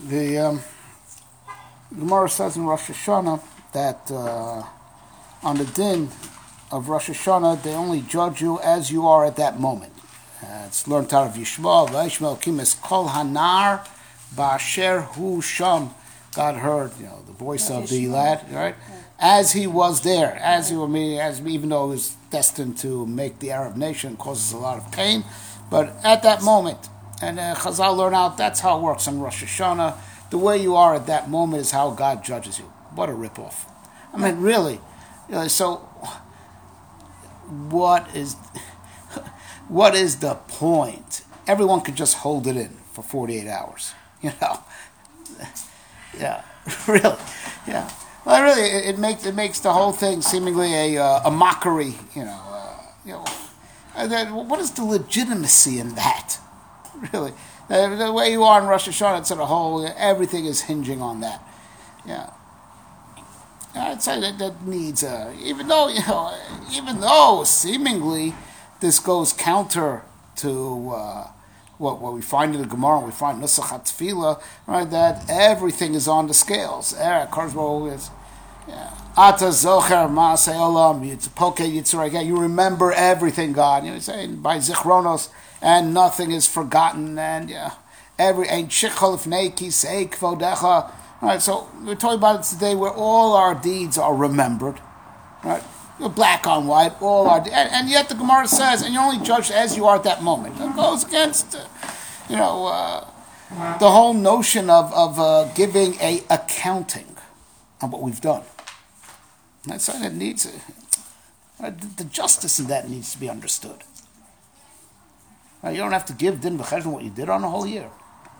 The Gemara says in Rosh Hashanah that on the din of Rosh Hashanah, they only judge you as you are at that moment. It's learned out of Yishmael. Vayishmael Kimis Kol Hanar Ba'asher Hu Sham. God heard, the voice of the lad, right? As he was there, as he was, even though he was destined to make the Arab nation, causes a lot of pain. But at that moment, and Chazal learn out, that's how it works on Rosh Hashanah. The way you are at that moment is how God judges you. What a ripoff! I mean, really. So, what is the point? Everyone could just hold it in for 48 hours. Yeah, really. Yeah. Well, really, it makes the whole thing seemingly a mockery. What is the legitimacy in that? Really, the way you are in Rosh Hashanah, it's a whole. Everything is hinging on that. Yeah. I'd say that needs even though seemingly this goes counter to what we find in the Gemara, we find Nusach HaTefillah, right? That everything is on the scales. Ata zocher ma'aseh olam poke yitzurah. You remember everything, God. You say by zichronos, and nothing is forgotten. And every ain't shichol ifnei kisei kvodecha. Right. So we're talking about it today, where all our deeds are remembered. Right. Black on white, all our and yet the Gemara says, and you're only judged as you are at that moment. It goes against, the whole notion of giving a accounting on what we've done. That's something that needs the justice in that needs to be understood. You don't have to give din v'cheshbon what you did on a whole year.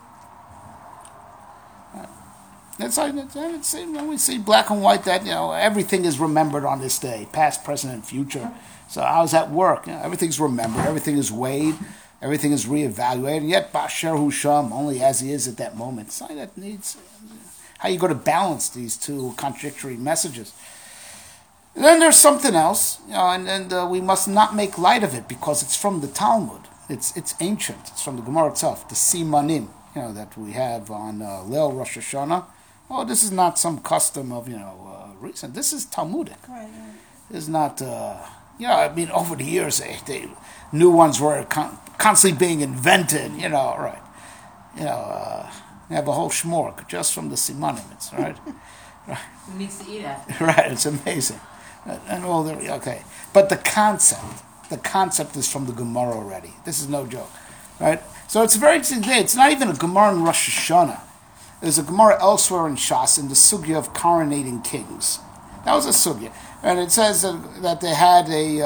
When we see black and white that everything is remembered on this day, past, present, and future. So how does that work? Everything's remembered, everything is weighed, everything is reevaluated. And yet, Ba'asher Hu Sham, only as he is at that moment. It's something that needs how you go to balance these two contradictory messages. And then there's something else, and we must not make light of it because it's from the Talmud. It's ancient. It's from the Gemara itself, the Simanim, that we have on Leil Rosh Hashanah. Oh, this is not some custom of, recent. This is Talmudic. Right. It's not, over the years, new ones were constantly being invented, right. You have a whole shmork just from the Simanim, it's right. Right. It needs to eat after. Right, it's amazing. And all the, okay. But the concept is from the Gemara already. This is no joke, right? So it's a very interesting day. It's not even a Gemara in Rosh Hashanah. There's a Gemara elsewhere in Shas in the sugya of coronating kings. That was a sugya. And it says that they had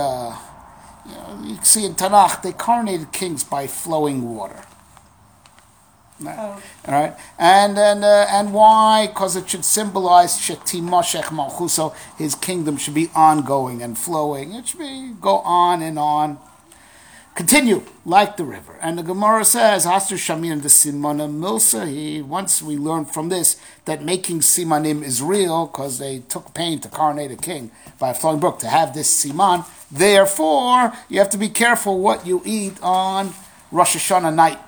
you see in Tanakh, they coronated kings by flowing water. Right. Oh. All right, and why? Because it should symbolize shetimashech malchuso. His kingdom should be ongoing and flowing. It should go on and on, continue like the river. And the Gemara says, "Haster shamin the simanim milsa." Once we learned from this that making simanim is real because they took pain to coronate a king by a flowing brook to have this siman. Therefore, you have to be careful what you eat on Rosh Hashanah night.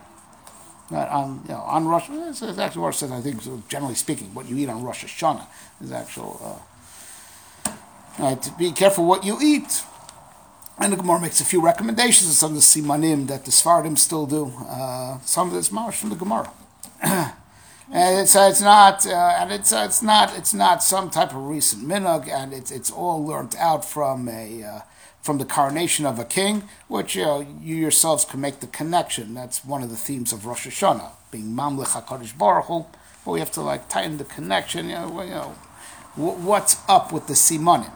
On Rosh, it's actually what it says. I think, so generally speaking, what you eat on Rosh Hashanah is actual. To be careful what you eat, and the Gemara makes a few recommendations of some of the simanim that the Sfardim still do. Some of this marsh from the Gemara, and it's not some type of recent minhag, and it's all learnt out from the coronation of a king, which you yourselves can make the connection. That's one of the themes of Rosh Hashanah, being Mamlech HaKadosh Baruch Hu. But we have to tighten the connection. What's up with the simanim?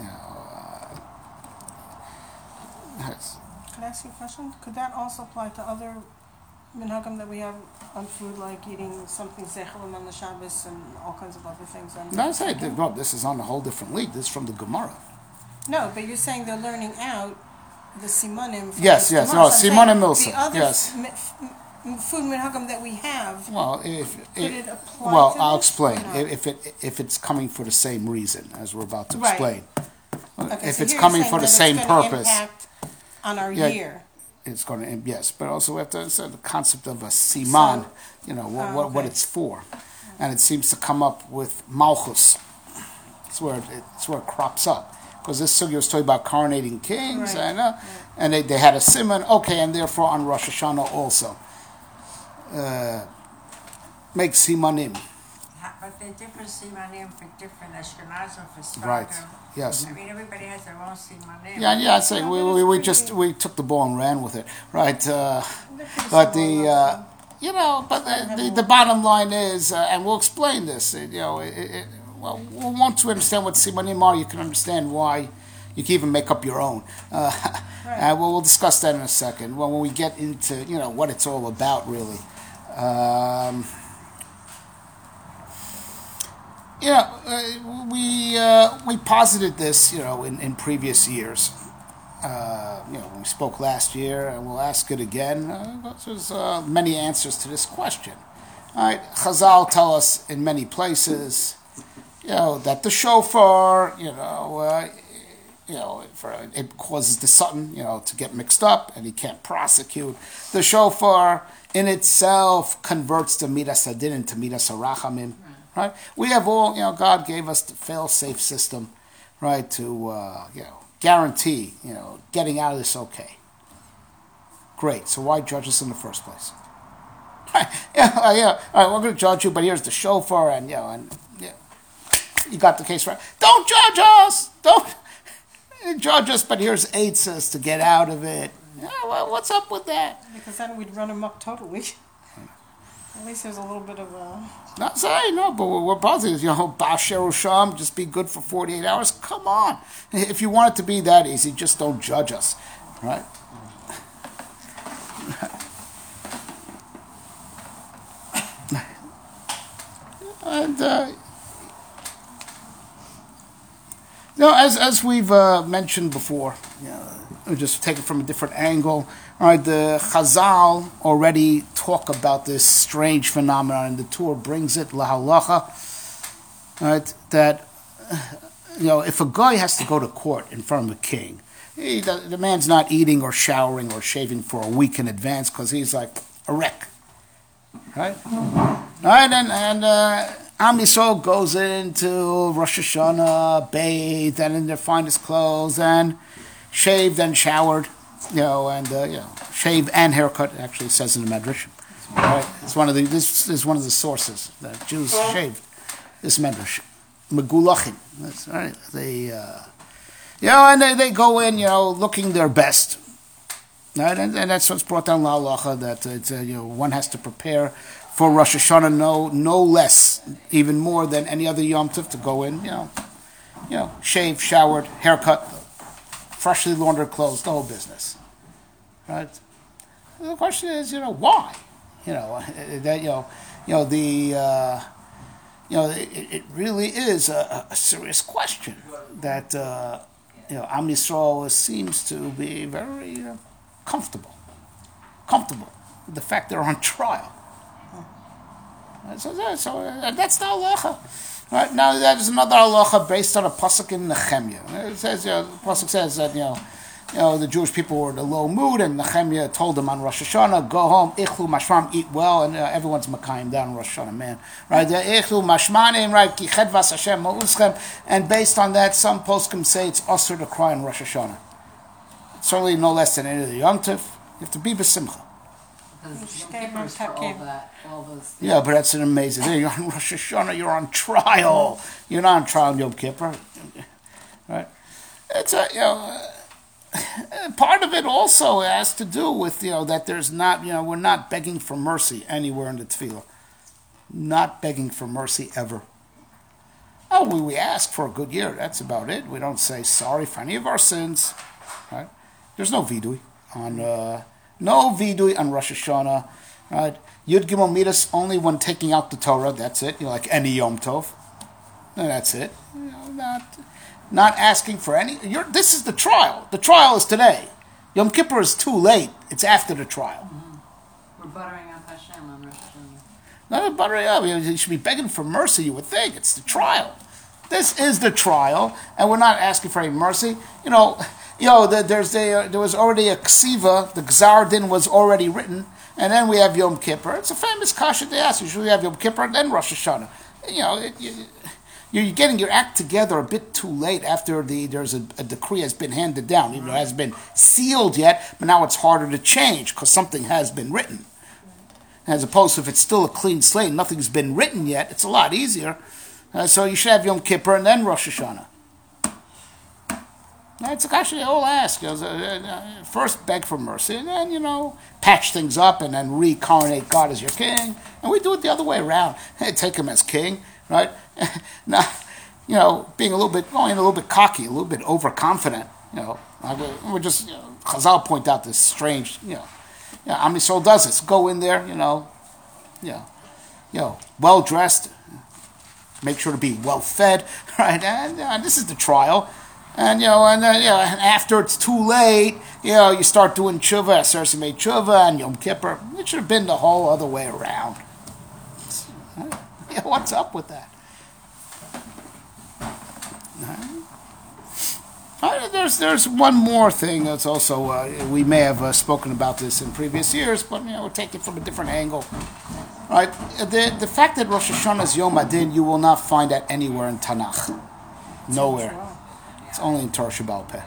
Yes. Can I ask you a question? Could that also apply to other minhagim that we have on food, like eating something zechelim on the Shabbos and all kinds of other things? This is on a whole different league. This is from the Gemara. No, but you're saying they're learning out the simanim. Yes. No, simanim milsa. The other yes. Food minhagim that we have. Well, could it apply? Well, to I'll this? explain. No. If it's coming for the same reason as we're about to explain. Okay, if so it's here coming you're for the saying same that it's gonna purpose. impact on our year. it's going to, yes, but also we have to understand the concept of a siman, what it's for. And it seems to come up with malchus. It's where it crops up. Because this sugya was talking about coronating kings, and they had a siman, and therefore on Rosh Hashanah also. Make simanim. But they're different simanim for different Ashkenazim, for Sfardim. Right, yes. I mean, everybody has their own simanim. Yeah, I'd say we took the ball and ran with it, right? But the bottom line is, and we'll explain this. Once we understand what simanim are, you can understand why you can even make up your own. And we'll discuss that in a second. When we get into what it's all about, really. We posited this, in previous years. We spoke last year, and we'll ask it again. There's many answers to this question. All right, Chazal tell us in many places, that the shofar, it causes the satan, to get mixed up, and he can't prosecute. The shofar in itself converts the midas hadin into midas harachamim. Right? We have all, God gave us the fail-safe system, right, to, guarantee, getting out of this okay. Great. So why judge us in the first place? All right, we're going to judge you, but here's the shofar, and you got the case right. Don't judge us! Don't judge us, but here's eitzes to get out of it. What's up with that? Because then we'd run him up totally. At least there's a little bit of a... Not saying, no, but we're positive. Basher Sham, just be good for 48 hours. Come on. If you want it to be that easy, just don't judge us. Right? And, as we've mentioned before, we'll just take it from a different angle. All right, the Chazal already talk about this strange phenomenon, and the Torah brings it lahalacha. Right, that if a guy has to go to court in front of a king, the man's not eating or showering or shaving for a week in advance because he's like a wreck. Right, and Am Yisrael goes into Rosh Hashanah, bathed, and in their finest clothes, and shaved and showered. Shave and haircut. Actually, it says in the Medrash. Right? This is one of the sources that Jews shaved. This Medrash, Megulachim. That's right. They, and they go in, looking their best. Right, and that's what's brought down La Halacha, that one has to prepare for Rosh Hashanah no less, even more than any other Yom Tov, to go in, shaved, showered, haircut, freshly laundered clothes, the whole business. Right? The question is, why? It really is a serious question that Am Yisrael seems to be very comfortable with the fact they're on trial. So that's the halacha. Right now, there's another halacha based on a pasuk in Nehemiah. It says, the pasuk says that the Jewish people were in a low mood, and Nehemiah told them on Rosh Hashanah, go home, ichlu mashmam, eat well, and everyone's makayim down on Rosh Hashanah, man. Right? Ichlu mashmanim, right? Ki chedvas Hashem ma'uschem, and based on that, some poskim say it's usher to cry on Rosh Hashanah. Certainly no less than any of the Yom Tov. You have to be b'simcha. Yeah, but that's an amazing thing. You're on Rosh Hashanah, you're on trial. You're not on trial on Yom Kippur. Right? It's part of it also has to do with, that there's not, we're not begging for mercy anywhere in the tefillah. Not begging for mercy ever. Oh, we ask for a good year. That's about it. We don't say sorry for any of our sins. Right? There's no vidui on Rosh Hashanah. Right? Yud Gimel Midas only when taking out the Torah. That's it. Like any Yom Tov. And that's it. Not asking for any. This is the trial. The trial is today. Yom Kippur is too late. It's after the trial. We're buttering up Hashem on Rosh Hashanah. Not buttering up. You should be begging for mercy. You would think it's the trial. This is the trial, and we're not asking for any mercy. There was already a ksiva, the Gzar Din was already written, and then we have Yom Kippur. It's a famous kasha they ask. Usually we have Yom Kippur and then Rosh Hashanah. You're getting your act together a bit too late after there's a decree has been handed down. Even though it hasn't been sealed yet, but now it's harder to change because something has been written. As opposed to if it's still a clean slate, nothing's been written yet, it's a lot easier. So you should have Yom Kippur and then Rosh Hashanah. It's a kasha they all ask. First beg for mercy, and then, patch things up and then re-coronate God as your king. And we do it the other way around. Take him as king, right? Now, going a little bit cocky, a little bit overconfident. We're just, Chazal point out this strange, Am Yisrael does this. Go in there, well dressed, make sure to be well fed, right? And this is the trial. And after it's too late, you start doing tshuva, Aseres Yemei tshuva, and Yom Kippur. It should have been the whole other way around. What's up with that? There's one more thing that's also, we may have spoken about this in previous years, but we'll take it from a different angle. Right? The fact that Rosh Hashanah is Yom Adin, you will not find that anywhere in Tanakh. Nowhere. It's only in Torah Sheba'al Peh.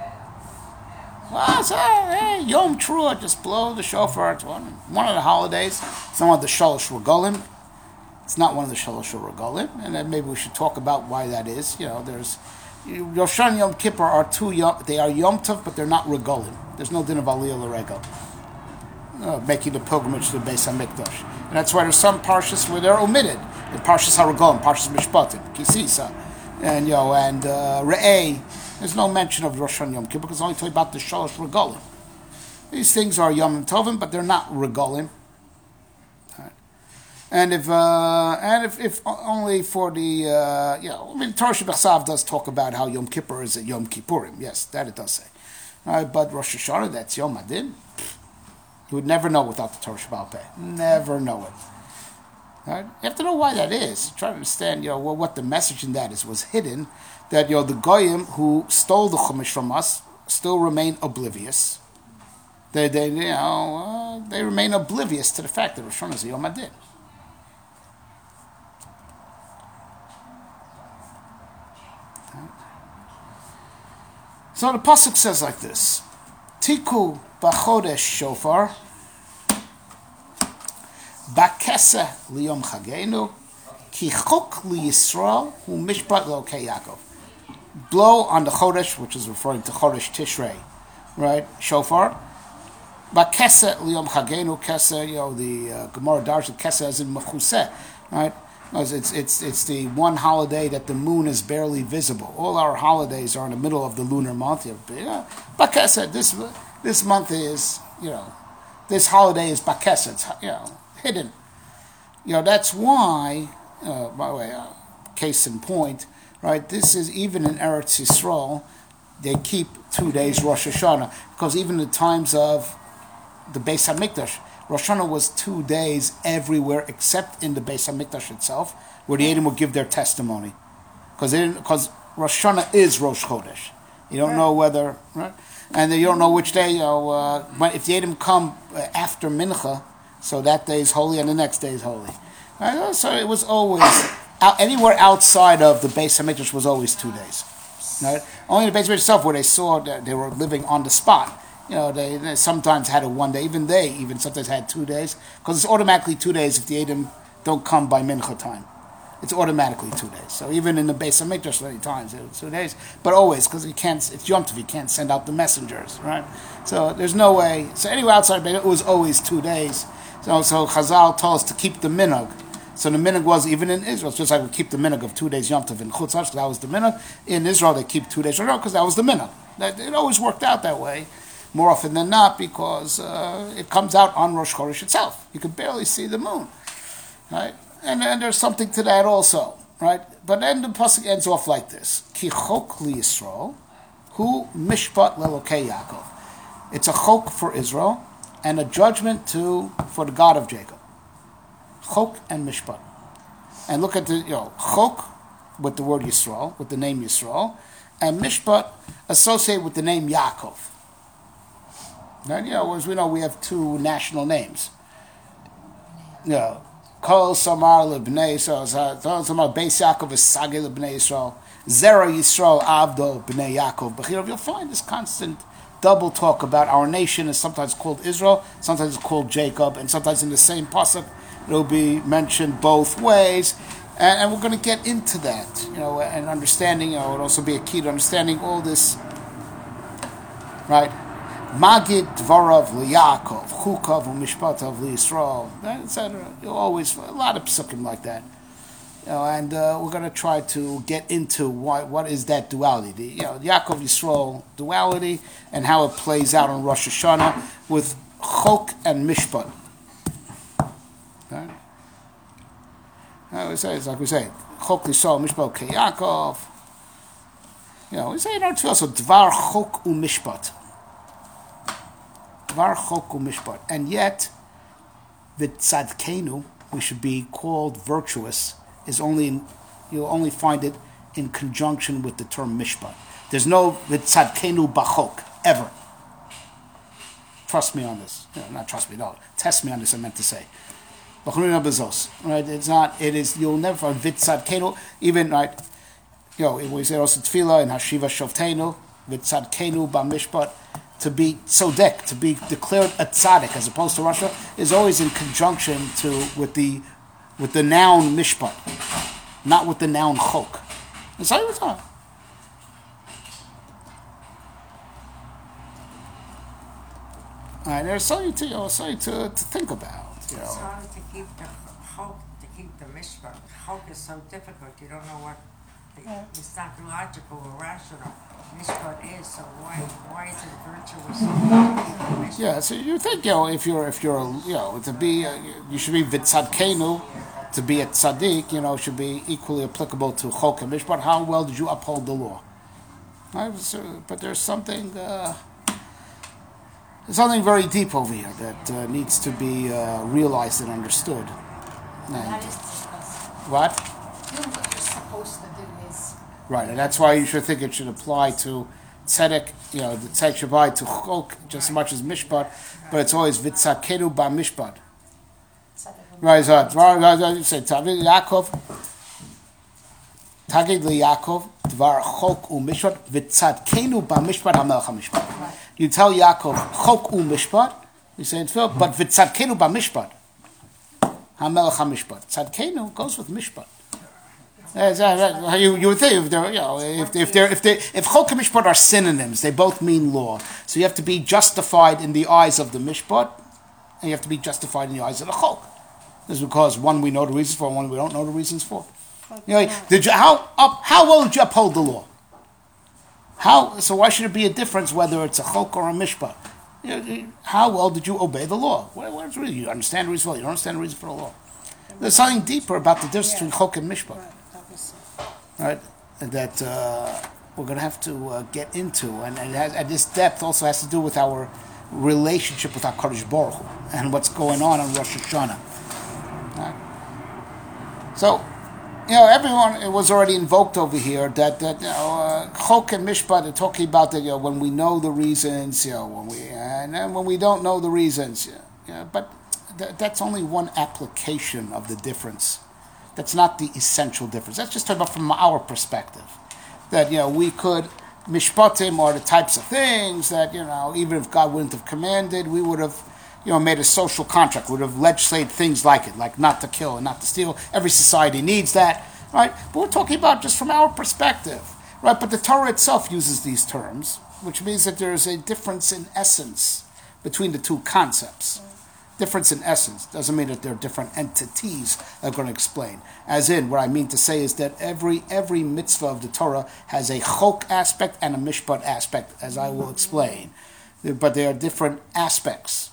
Well, Yom Teruah, just blow the shofar. It's one of the holidays. It's not one of the Shalosh Regalim. It's not one of the Shalosh Regalim. And then maybe we should talk about why that is. There's Rosh Hashanah and Yom Kippur are they are Yom Tov, but they're not Regalim. There's no din of Aliyah L'Regel. Making the pilgrimage to the Beis HaMikdash. And that's why there's some parshas where they're omitted. The Parshas HaRegalim, Parshas Mishpatim, Kisisa, and Re'eh. There's no mention of Rosh Hashanah and Yom Kippur because it's only talking about the Shalosh Regalim. These things are Yom Tovim, but they're not Regalim. Right. And if only for the Torah Shebechsav does talk about how Yom Kippur is at Yom Kippurim. Yes, that it does say. But Rosh Hashanah, that's Yom Adin. You would never know without the Torah Sheba'al Peh. Never know it. Right? You have to know why that is. Try to understand, what the message in that is was hidden. That the goyim who stole the chumash from us still remain oblivious. They remain oblivious to the fact that Rosh Hashanah is Yom Adin. So the pasuk says like this: Tiku b'chodesh shofar, b'keseh liyom chagenu, ki chok liyisrael hu mishpat lo'kei Yaakov. Blow on the Chodesh, which is referring to Chodesh Tishrei, right? Shofar. But Keseh liyom chagenu, Keseh, the Gemara Darshan Keseh is in Mechuseh, right? It's the one holiday that the moon is barely visible. All our holidays are in the middle of the lunar month. But Keseh, this month is, this holiday is Bakeseh. It's hidden. That's why. By the way, case in point. Right, this is even in Eretz Yisrael, they keep 2 days Rosh Hashanah because even in the times of the Beis Hamikdash, Rosh Hashanah was 2 days everywhere except in the Beis Hamikdash itself, where the Edom would give their testimony, because Rosh Hashanah is Rosh Chodesh. You don't know whether, right, and you don't know which day. If the Edom come after Mincha, so that day is holy and the next day is holy. Right? So it was always. Anywhere outside of the Beis Hamikdash was always 2 days. Right? Only the Beis Hamikdash itself, where they saw that they were living on the spot. They sometimes had a 1 day. Even sometimes had 2 days, because it's automatically 2 days if the Edom don't come by Mincha time. It's automatically 2 days. So even in the Beis Hamikdash, many times it was 2 days, but always because it's Yom Tov, you can't send out the messengers, right? So there's no way. So anyway, outside of it was always 2 days. So Chazal told us to keep the minhag. So the minhag was, even in Israel, it's just like we keep the minhag of 2 days Yom Tov in Chutz La'aretz, that was the minhag. In Israel, they keep 2 days because that was the minhag. It always worked out that way, more often than not, because it comes out on Rosh Chodesh itself. You can barely see the moon, right? And there's something to that also, right? But then the pasuk ends off like this: Ki chok li Yisrael, hu mishpat lelokei Yaakov. It's a chok for Israel and a judgment for the God of Jacob. Chok and mishpat. And look at the, chok with the word Yisrael, with the name Yisrael, and Mishpat associated with the name Yaakov. And, as we know, we have two national names. Kol Samar Lebnei Yisrael, Kol Samar Beis Yaakov is Sage Lebnei Yisrael, Zera Yisrael Avdo Bnei Yaakov. But you'll find this constant double talk about our nation is sometimes called Israel, sometimes it's called Jacob, and sometimes in the same pasuk it'll be mentioned both ways. And we're going to get into that, and understanding, it would also be a key to understanding all this, right? Magid dvarav liYaakov, chukav u'mishpatav liYisrael, etc. Always a lot of psukim like that, and we're going to try to get into what is that duality, Yaakov Yisrael duality, and how it plays out on Rosh Hashanah with chok and mishpat. Okay? It's like we say, chok Yisrael mishpat keYaakov. We say in our tefillah also dvar chok u'mishpat. And yet, the tzadkenu, we should be called virtuous, you'll only find it in conjunction with the term mishpat. There's no tzadkenu bachok, ever. Trust me on this. Not trust me, no. Test me on this, I meant to say. Right? It's not, you'll never find tzadkenu, even, right, we say also tefillah in Hashiva Shovtenu, tzadkenu b'mishpat. To be tzodek, to be declared a tzaddik, as opposed to Russia, is always in conjunction with the noun mishpat, not with the noun chok. That's how you talk. There's something to think about. It's hard to keep the chok, to keep the mishpat. Chok is so difficult. You don't know what. It's not logical or rational. Mishpat is, so why is it virtuous? Yeah, so you think if you're to be you should be v'tzadkenu, to be a tzaddik, should be equally applicable to chok and mishpat. How well did you uphold the law? Right? So, but there's something very deep over here that needs to be realized and understood. That is discussed. What? Doing what you're supposed to do is. Right, and that's why you should think it should apply to tzedek, the tzedek should apply to chok just as much as mishpat, but it's always v'tzadkenu b'mishpat. Right, so you say Tagid liYaakov dvar chok u'mishpat v'tzadkenu b'mishpat hamelech hamishpat. You tell Yaakov chok u'mishpat, you say in tefillah, but v'tzadkenu b'mishpat hamelech hamishpat. Tzadkenu goes with mishpat. You would think if chok and mishpat are synonyms, they both mean law. So you have to be justified in the eyes of the mishpat, and you have to be justified in the eyes of the chok. This is because one we know the reasons for, one we don't know the reasons for. How well did you uphold the law? So why should it be a difference whether it's a chok or a mishpat? How well did you obey the law? What's really, you understand the reason for it, you don't understand the reason for the law. There's something deeper about the difference between chok and mishpat. Right? And that we're going to have to get into, and this depth also has to do with our relationship with HaKadosh Baruch Hu and what's going on Rosh Hashanah. Right? So, everyone, it was already invoked over here that chok and mishpat are talking about that when we know the reasons, and then when we don't know the reasons, but that's only one application of the difference. That's not the essential difference. That's just talking about from our perspective. That, we could, mishpatim are the types of things that, even if God wouldn't have commanded, we would have, made a social contract, would have legislated things like it, like not to kill and not to steal. Every society needs that, right? But we're talking about just from our perspective, right? But the Torah itself uses these terms, which means that there is a difference in essence between the two concepts. Difference in essence doesn't mean that they're different entities that I'm going to explain. As in, what I mean to say is that every mitzvah of the Torah has a chok aspect and a mishpat aspect, as I will explain. But they are different aspects.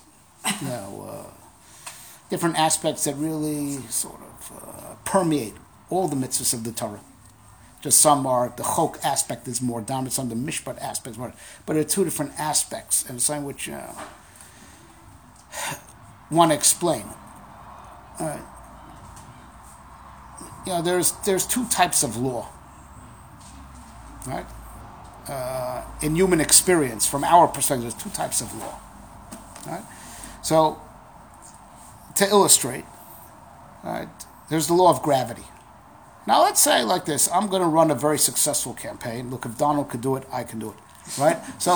Different aspects that really sort of permeate all the mitzvahs of the Torah. Just some are, the chok aspect is more dominant, some the mishpat aspect is more, but there are two different aspects, and some which want to explain. there's two types of law, right? In human experience, from our perspective, there's two types of law, right? So, to illustrate, right, there's the law of gravity. Now, let's say like this: I'm going to run a very successful campaign. Look, if Donald could do it, I can do it, right? So,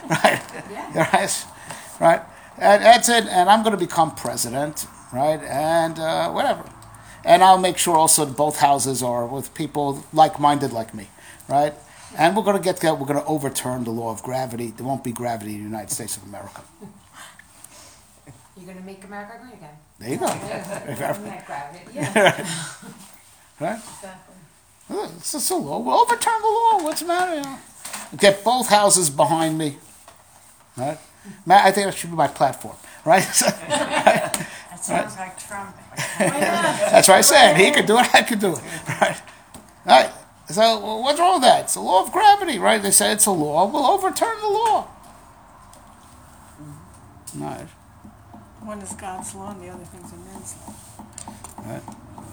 right, and that's it. And I'm going to become president, right? And whatever. And I'll make sure also that both houses are with people like-minded like me, right? And we're going to overturn the law of gravity. There won't be gravity in the United States of America. You're gonna make America great again. There you go. Net gravity. Yeah. Right? Exactly. It's a law. We'll overturn the law. What's the matter? Get both houses behind me. Right? I think that should be my platform. Right? That sounds like Trump. That's what I said. He could do it. I could do it. Right? So what's wrong with that? It's the law of gravity, right? They say it's a law. We'll overturn the law. Right. One is God's law and the other things are men's law. Right.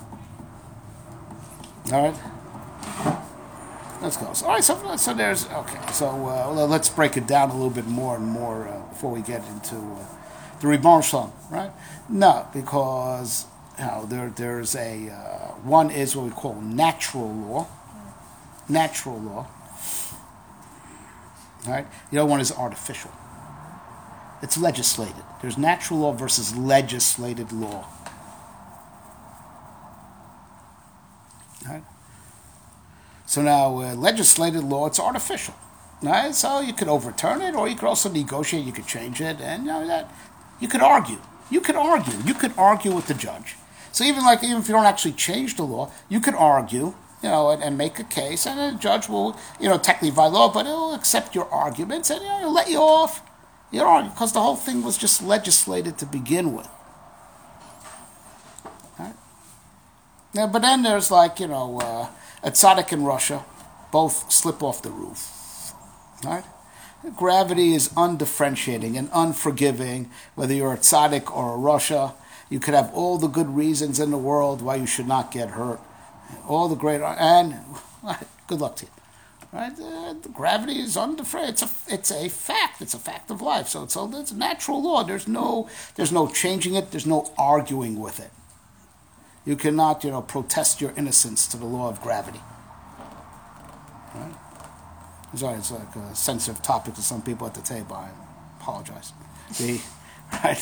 All right. Let's go. All right. So there's okay. So let's break it down a little bit more and more before we get into the Ribbon Shalom. Right? No, because there's a one is what we call natural law. Natural law. Right. The other one is artificial. It's legislated. There's natural law versus legislated law. Right? So now, legislated law, it's artificial. Right? So you could overturn it, or you could also negotiate, you could change it, and that you could argue. You could argue with the judge. So even if you don't actually change the law, you could argue, and make a case, and the judge will, technically violate law, but he'll accept your arguments, and he'll let you off. Because the whole thing was just legislated to begin with. Right? Yeah, but then there's a tzaddik in Russia, both slip off the roof. Right? Gravity is undifferentiating and unforgiving, whether you're a tzaddik or a Russia. You could have all the good reasons in the world why you should not get hurt. All the great, and good luck to you. Right? The gravity is undifferentiated. It's a fact. It's a fact of life. So it's natural law. There's no changing it. There's no arguing with it. You cannot, protest your innocence to the law of gravity. Right? Sorry, it's like a sensitive topic to some people at the table. I apologize. Right?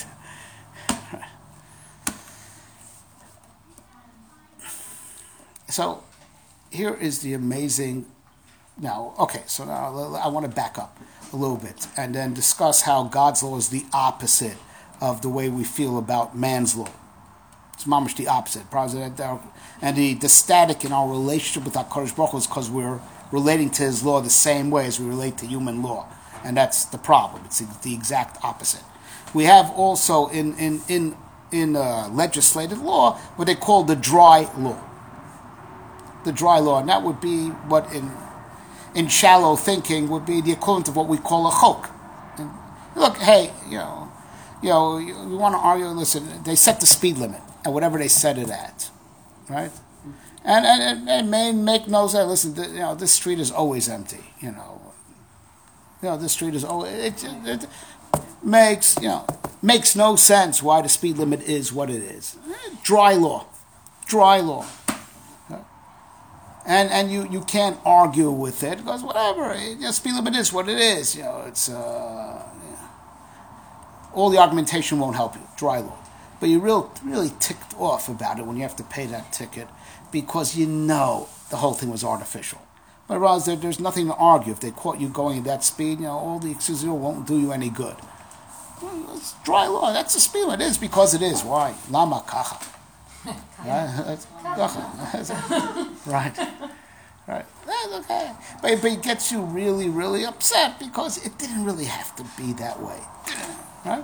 So here is the amazing. Now, okay, so now I want to back up a little bit and then discuss how God's law is the opposite of the way we feel about man's law. It's mamish the opposite. And the static in our relationship with HaKadosh Baruch Hu is because we're relating to His law the same way as we relate to human law. And that's the problem. It's the exact opposite. We have also in legislative law what they call the dry law. The dry law, and that would be what in shallow thinking would be the equivalent of what we call a chok. And look, hey, you want to argue? Listen, they set the speed limit at whatever they set it at, right? And it may make no sense. Listen, this street is always empty. This street is always. It makes no sense why the speed limit is what it is. Dry law. And you can't argue with it because whatever, speed limit is what it is. It's all the argumentation won't help you. Dry law, but you're really ticked off about it when you have to pay that ticket because the whole thing was artificial. But rather, there's nothing to argue. If they caught you going at that speed, all the excuses won't do you any good. Well, it's dry law. That's the speed limit. It is because it is. Why? Lama kacha. Right. That's okay. But it gets you really, really upset because it didn't really have to be that way. Right?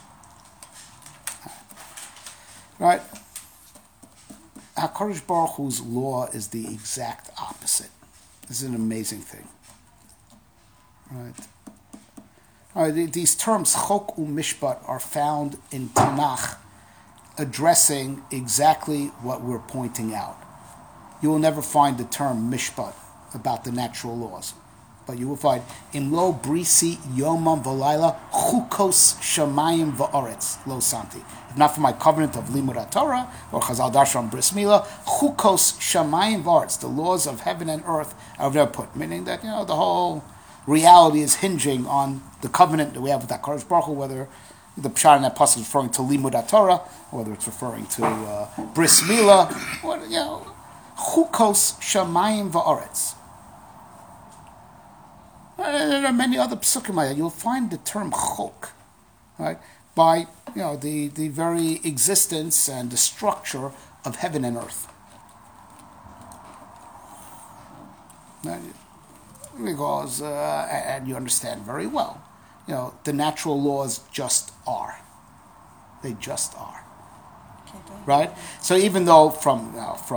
Right? HaKadosh Baruch Hu's law is the exact opposite. This is an amazing thing. Right? All right, these terms, chok u'mishpat, are found in Tanakh, addressing exactly what we're pointing out. you will never find the term mishpat about the natural laws. But you will find imlo brisi yomam v'layla chukos shamayim va'aretz lo santi. If not for my covenant of limud Torah or Chazal Darshan bris milah, chukos shamayim va'aretz, the laws of heaven and earth, I've never put. Meaning that the whole reality is hinging on the covenant that we have with HaKadosh Baruch Hu, whether the pshat in that pasuk is referring to limud Torah, whether it's referring to bris milah, chukos shamayim va'aretz. There are many other psukim like that. You'll find the term chok, right, by the very existence and the structure of heaven and earth. Because, and you understand very well, the natural laws just are. They just are. Right? So even though from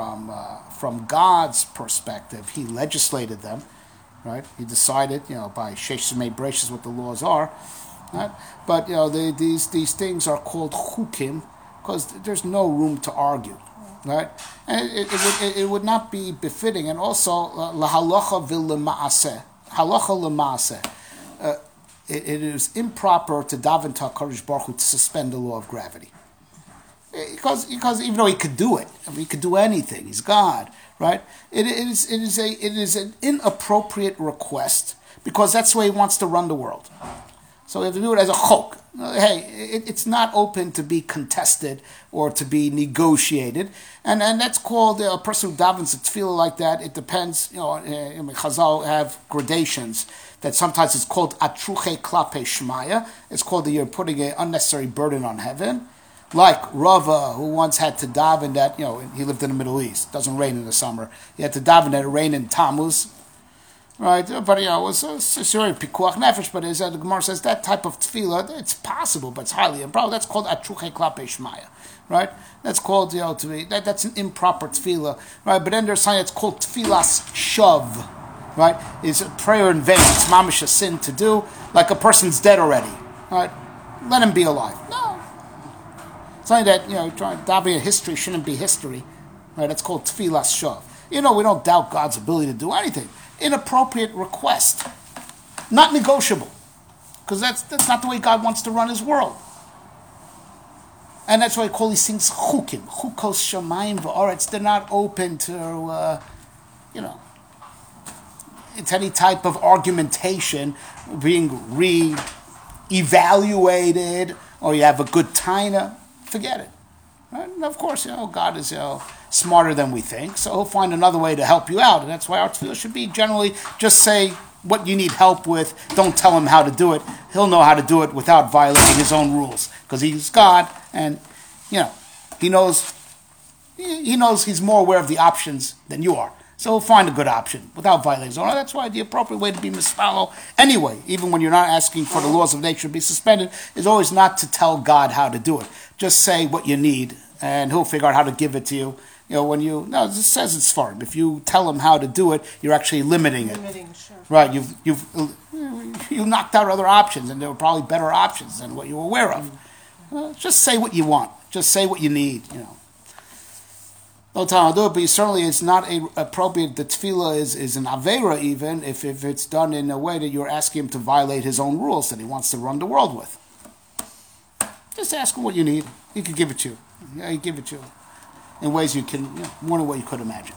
God's perspective, He legislated them, right? He decided, by Sheish Semei Breishis what the laws are, right? But these things are called chukim because there's no room to argue, right? And it would not be befitting, and also lahalacha v'lemaaseh, halacha lemaaseh. It is improper to daven to HaKadosh Baruch Hu to suspend the law of gravity. Because even though He could do it, He could do anything. He's God, right? It is an inappropriate request because that's the way He wants to run the world. So we have to do it as a chok. Hey, it's not open to be contested or to be negotiated, and that's called a person who davens a tefillah like that. It depends. Chazal have gradations. That sometimes it's called atruche klape shmaya. It's called that you're putting an unnecessary burden on heaven. Like Rava, who once had to daven that, he lived in the Middle East. It doesn't rain in the summer. He had to daven that it rained in Tammuz. Right? But, it was a serious pikuach nefesh, but the Gemara says that type of tefillah, it's possible, but it's highly improbable. That's called atruche klape shmaya. Right? That's called, to me, that's an improper tefillah. Right? But then there's something that's called tefillas shav. Right? It's a prayer in vain. It's mamish a sin to do, like a person's dead already. Right? Let him be alive. No. Something that, davening history shouldn't be history. Right? That's called tefillas shav. We don't doubt God's ability to do anything. Inappropriate request. Not negotiable. Because that's not the way God wants to run His world. And that's why I call these things chukim. Chukos shamayim v'aretz. They're not open to, it's any type of argumentation being re-evaluated, or you have a good taina. Forget it. Right? And of course, God is smarter than we think, so He'll find another way to help you out. And that's why our tefillah should be generally just say what you need help with. Don't tell Him how to do it. He'll know how to do it without violating His own rules, because He's God, and He knows He's more aware of the options than you are. So He'll find a good option without violating His own. That's why the appropriate way to be misfollow anyway, even when you're not asking for the laws of nature to be suspended, is always not to tell God how to do it. Just say what you need, and He'll figure out how to give it to you. It says it's fine. If you tell Him how to do it, you're actually limiting it. Sure. Right? You knocked out other options, and there were probably better options than what you were aware of. Just say what you want. Just say what you need. No time to do it, but certainly it's not appropriate. The tefillah is an aveira even if it's done in a way that you're asking Him to violate His own rules that He wants to run the world with. Just ask Him what you need. He could give it to you. He give it to you in ways you can, more than what you could imagine.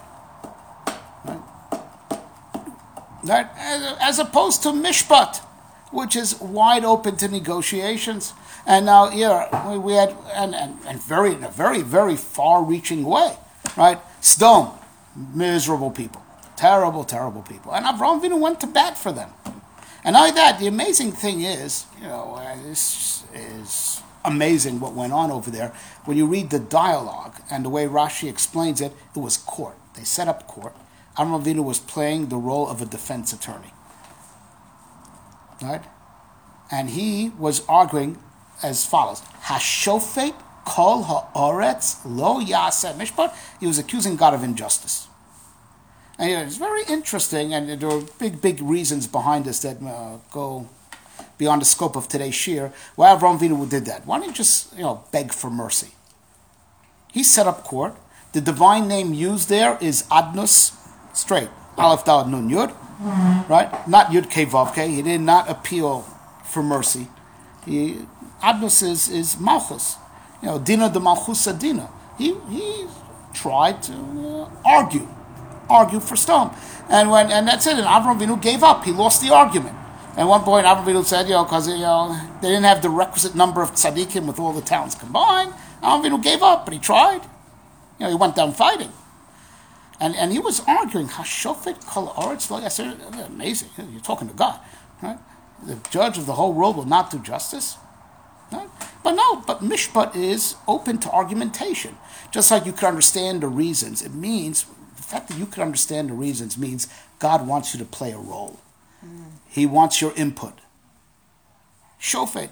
Right? As opposed to mishpat, which is wide open to negotiations. And now here we had, and in a very, very far-reaching way. Right? Sdom, miserable people. Terrible, terrible people. And Avraham Avinu went to bat for them. And not only that, the amazing thing is, this is amazing what went on over there. When you read the dialogue and the way Rashi explains it, it was court. They set up court. Avraham Avinu was playing the role of a defense attorney. Right? And he was arguing as follows. Hashofet Kol ha'oretz lo yaseh mishpat. He was accusing God of injustice. And it's very interesting, and there are big reasons behind this that go beyond the scope of today's shir. Why Avraham Avinu did that? Why don't you just beg for mercy? He set up court. The divine name used there is Adnus, straight. Aleph Daled Nun Yud, right? Not Yud Kei Vav Kei. He did not appeal for mercy. Adnus is Malchus. Dina de Malchusa Dina. He tried to argue for stone. And that's it. And Avram Avinu gave up. He lost the argument. At one point, Avram Avinu said, because they didn't have the requisite number of tzaddikim with all the towns combined. Avram Avinu gave up, but he tried. He went down fighting. And he was arguing, Hashofet kol haaretz lo yaser. Amazing. You're talking to God, right? The judge of the whole world will not do justice. Right? But mishpat is open to argumentation. Just like you can understand the reasons, it means, the fact that you can understand the reasons means God wants you to play a role. He wants your input. Shofet,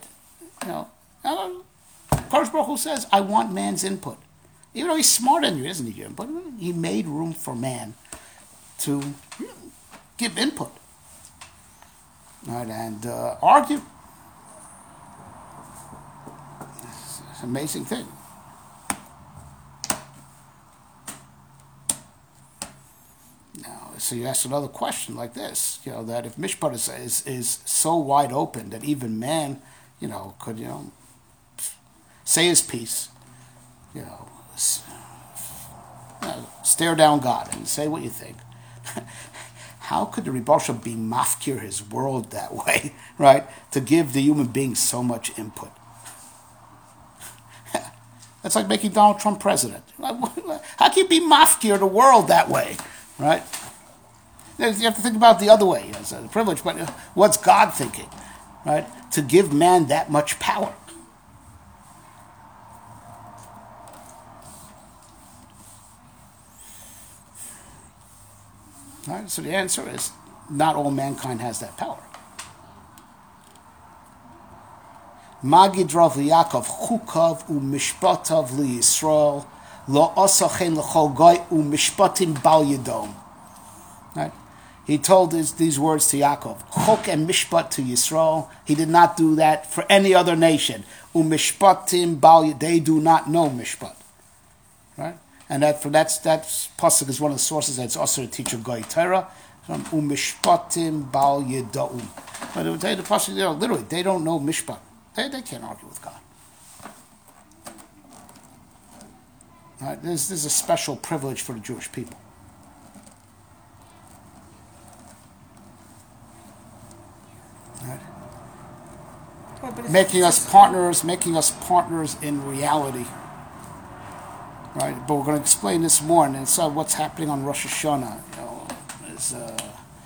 Kadosh Baruch Hu says, I want man's input. Even though he's smarter than you, isn't he? But he made room for man to give input. Right, and argue. It's an amazing thing. Now, so you ask another question like this, that if Mishpat is so wide open that even man, could, say his piece, stare down God and say what you think. How could the Rebbe be mafkir his world that way, right? To give the human being so much input. That's like making Donald Trump president. How can you be mafkir the world that way, right? You have to think about it the other way. It's a privilege, but what's God thinking, right? To give man that much power. Right? So the answer is, not all mankind has that power. Magid Rav Yaakov chukav u'mishpatav liYisrael lo osachen l'chol goy u'mishpatim bal yedom. Right? He told these words to Yaakov, chok and mishpat to Yisrael. He did not do that for any other nation. U'mishpatim bal yedom. They do not know mishpat. Right? And that's pasuk is one of the sources that's also to teach a goy Torah from umishpatim bal yedom. But the pasuk, literally, they don't know mishpat. They can't argue with God. Right? This is a special privilege for the Jewish people. Right? Making us partners in reality. Right, but we're going to explain this more, and so what's happening on Rosh Hashanah. Is Can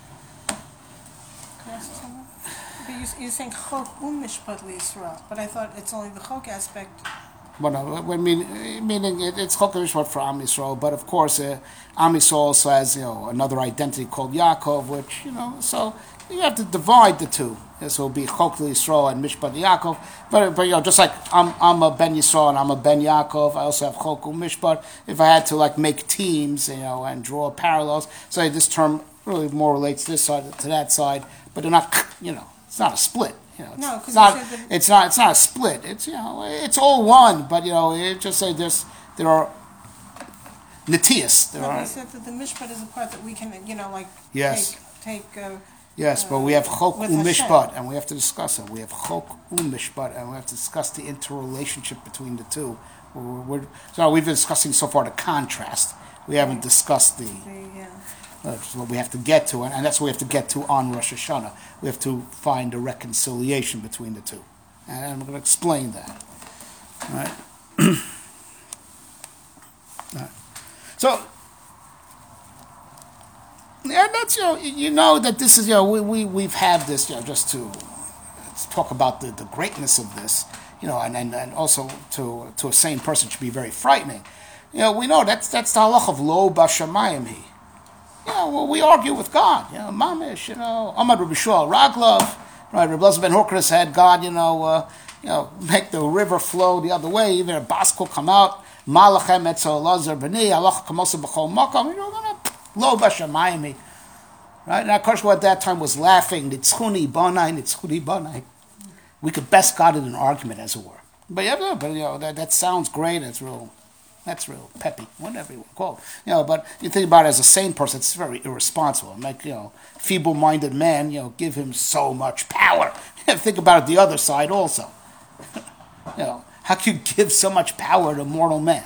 I ask something? But you're saying chok u'mishpat liYisrael, but I thought it's only the chok aspect. Well, no, meaning it's chok and mishpat for Am Yisrael, but of course Am Yisrael also has another identity called Yaakov, which so you have to divide the two. This will be Chok Yisrael and Mishpat Yaakov. But just like I'm a Ben Yisrael and I'm a Ben Yaakov, I also have Chok Mishpat. If I had to make teams, and draw parallels, so this term really more relates this side to that side, but they're not, it's not a split. No, it's not a split. It's it's all one, but it just say there are netias. But you said that the mishpat is a part that we can, yes. take. Yes, but we have chok with u'mishpat, and we have to discuss it. We have chok u'mishpat, and we have to discuss the interrelationship between the two. So we've been discussing so far the contrast. We haven't discussed that's what we have to get to, and that's what we have to get to on Rosh Hashanah. We have to find a reconciliation between the two, and I'm going to explain that. All right. All right. So. And that's that this is we've had this just to talk about the greatness of this and also to a sane person should be very frightening. We know that's the halach of lo b'shamayim he. We argue with God. Mamish. Amad Rabbi Shmuel Raglov. Right, Rabbi Elazar ben Horkra had God. Make the river flow the other way. Even a bas will come out. Malachem etzel Elazar b'ni halach kamosa b'chol makom. Lo b'shamayim. Right? And Akash at that time was laughing. Nitzchuni banai. We could best God in an argument, as it were. But that sounds great. It's real That's real peppy, whatever you want to call it. But you think about it as a sane person, it's very irresponsible. Like, feeble-minded man, give him so much power. Think about it the other side also. How can you give so much power to mortal man?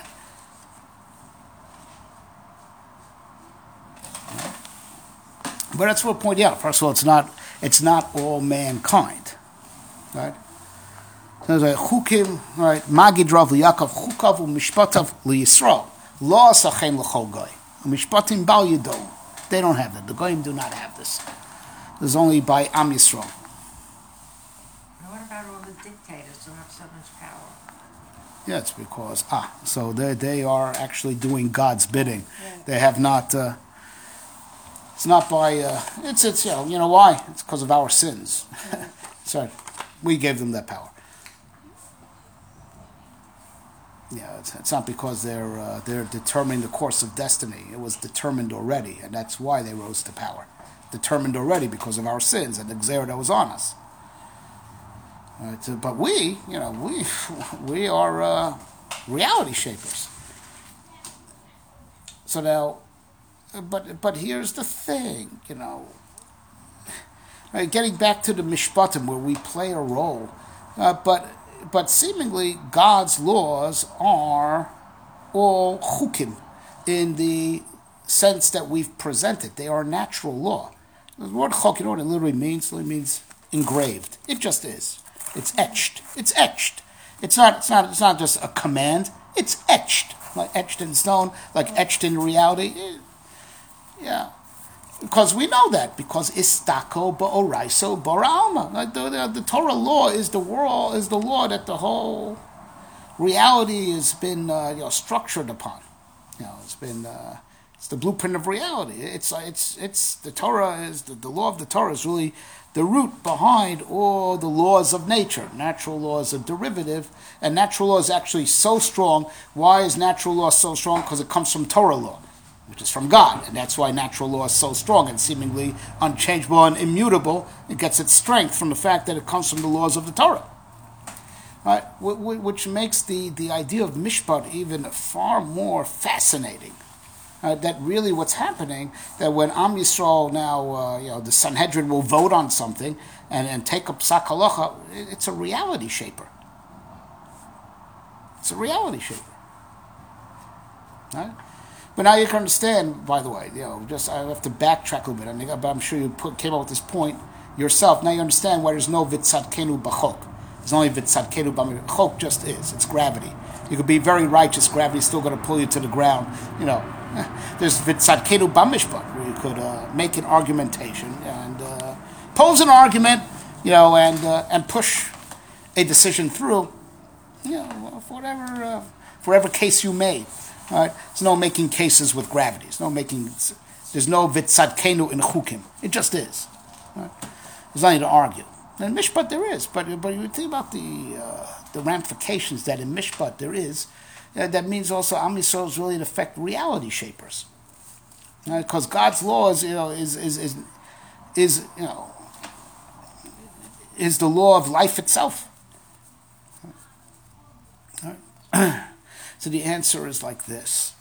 But that's what we're pointing out. First of all, it's not all mankind, right? So there's chukim, right? Magid Rav Yaakov chukav u'mishpatav liyisrael lo asachem l'chol goy u'mishpatim bal yidom. They don't have that. The goyim do not have this. There's only by Am Yisrael. What about all the dictators who have so much power? Yeah, it's because so they are actually doing God's bidding. They have not. It's not by. It's you know why? It's because of our sins. Sorry, we gave them that power. Yeah, it's not because they're determining the course of destiny. It was determined already, and that's why they rose to power. Determined already because of our sins and the gzera that was on us. Right, but we are reality shapers. So now, but here's the thing, right, getting back to the mishpatim where we play a role, but seemingly God's laws are all chukim in the sense that we've presented. They are natural law. The word chok, you know what it literally means? It literally means engraved. It just is. It's etched. It's etched. It's not just a command. It's etched, like etched in stone, like etched in reality. Yeah, because we know that because istako ba'oraiso bara'alma. Like the Torah law is the law that the whole reality has been structured upon. It's been it's the blueprint of reality. It's the Torah is the law of the Torah is really the root behind all the laws of nature. Natural law is a derivative, and natural law is actually so strong. Why is natural law so strong? Because it comes from Torah law, which is from God, and that's why natural law is so strong and seemingly unchangeable and immutable. It gets its strength from the fact that it comes from the laws of the Torah, right? Which makes the idea of mishpat even far more fascinating. That really what's happening, that when Am Yisrael now, the Sanhedrin will vote on something and take up psak halacha, it's a reality shaper. It's a reality shaper. Right? But now you can understand, by the way, I have to backtrack a little bit, but I'm sure you came up with this point yourself. Now you understand why there's no vitzadkenu b'chok. There's only vitzadkenu b'chok. Chok just is. It's gravity. You could be very righteous, gravity's still going to pull you to the ground. There's vitzadkenu b'mishpat, where you could make an argumentation and pose an argument, and push a decision through, for whatever case you made. Right? There's no making cases with gravity. There's no vitzadkenu in chukim. It just is. Right? There's nothing to argue. In mishpat there is, but you think about the ramifications that in mishpat there is. That means also Am Yisrael is really in effect reality shapers, because God's law is the law of life itself. Right? So the answer is like this.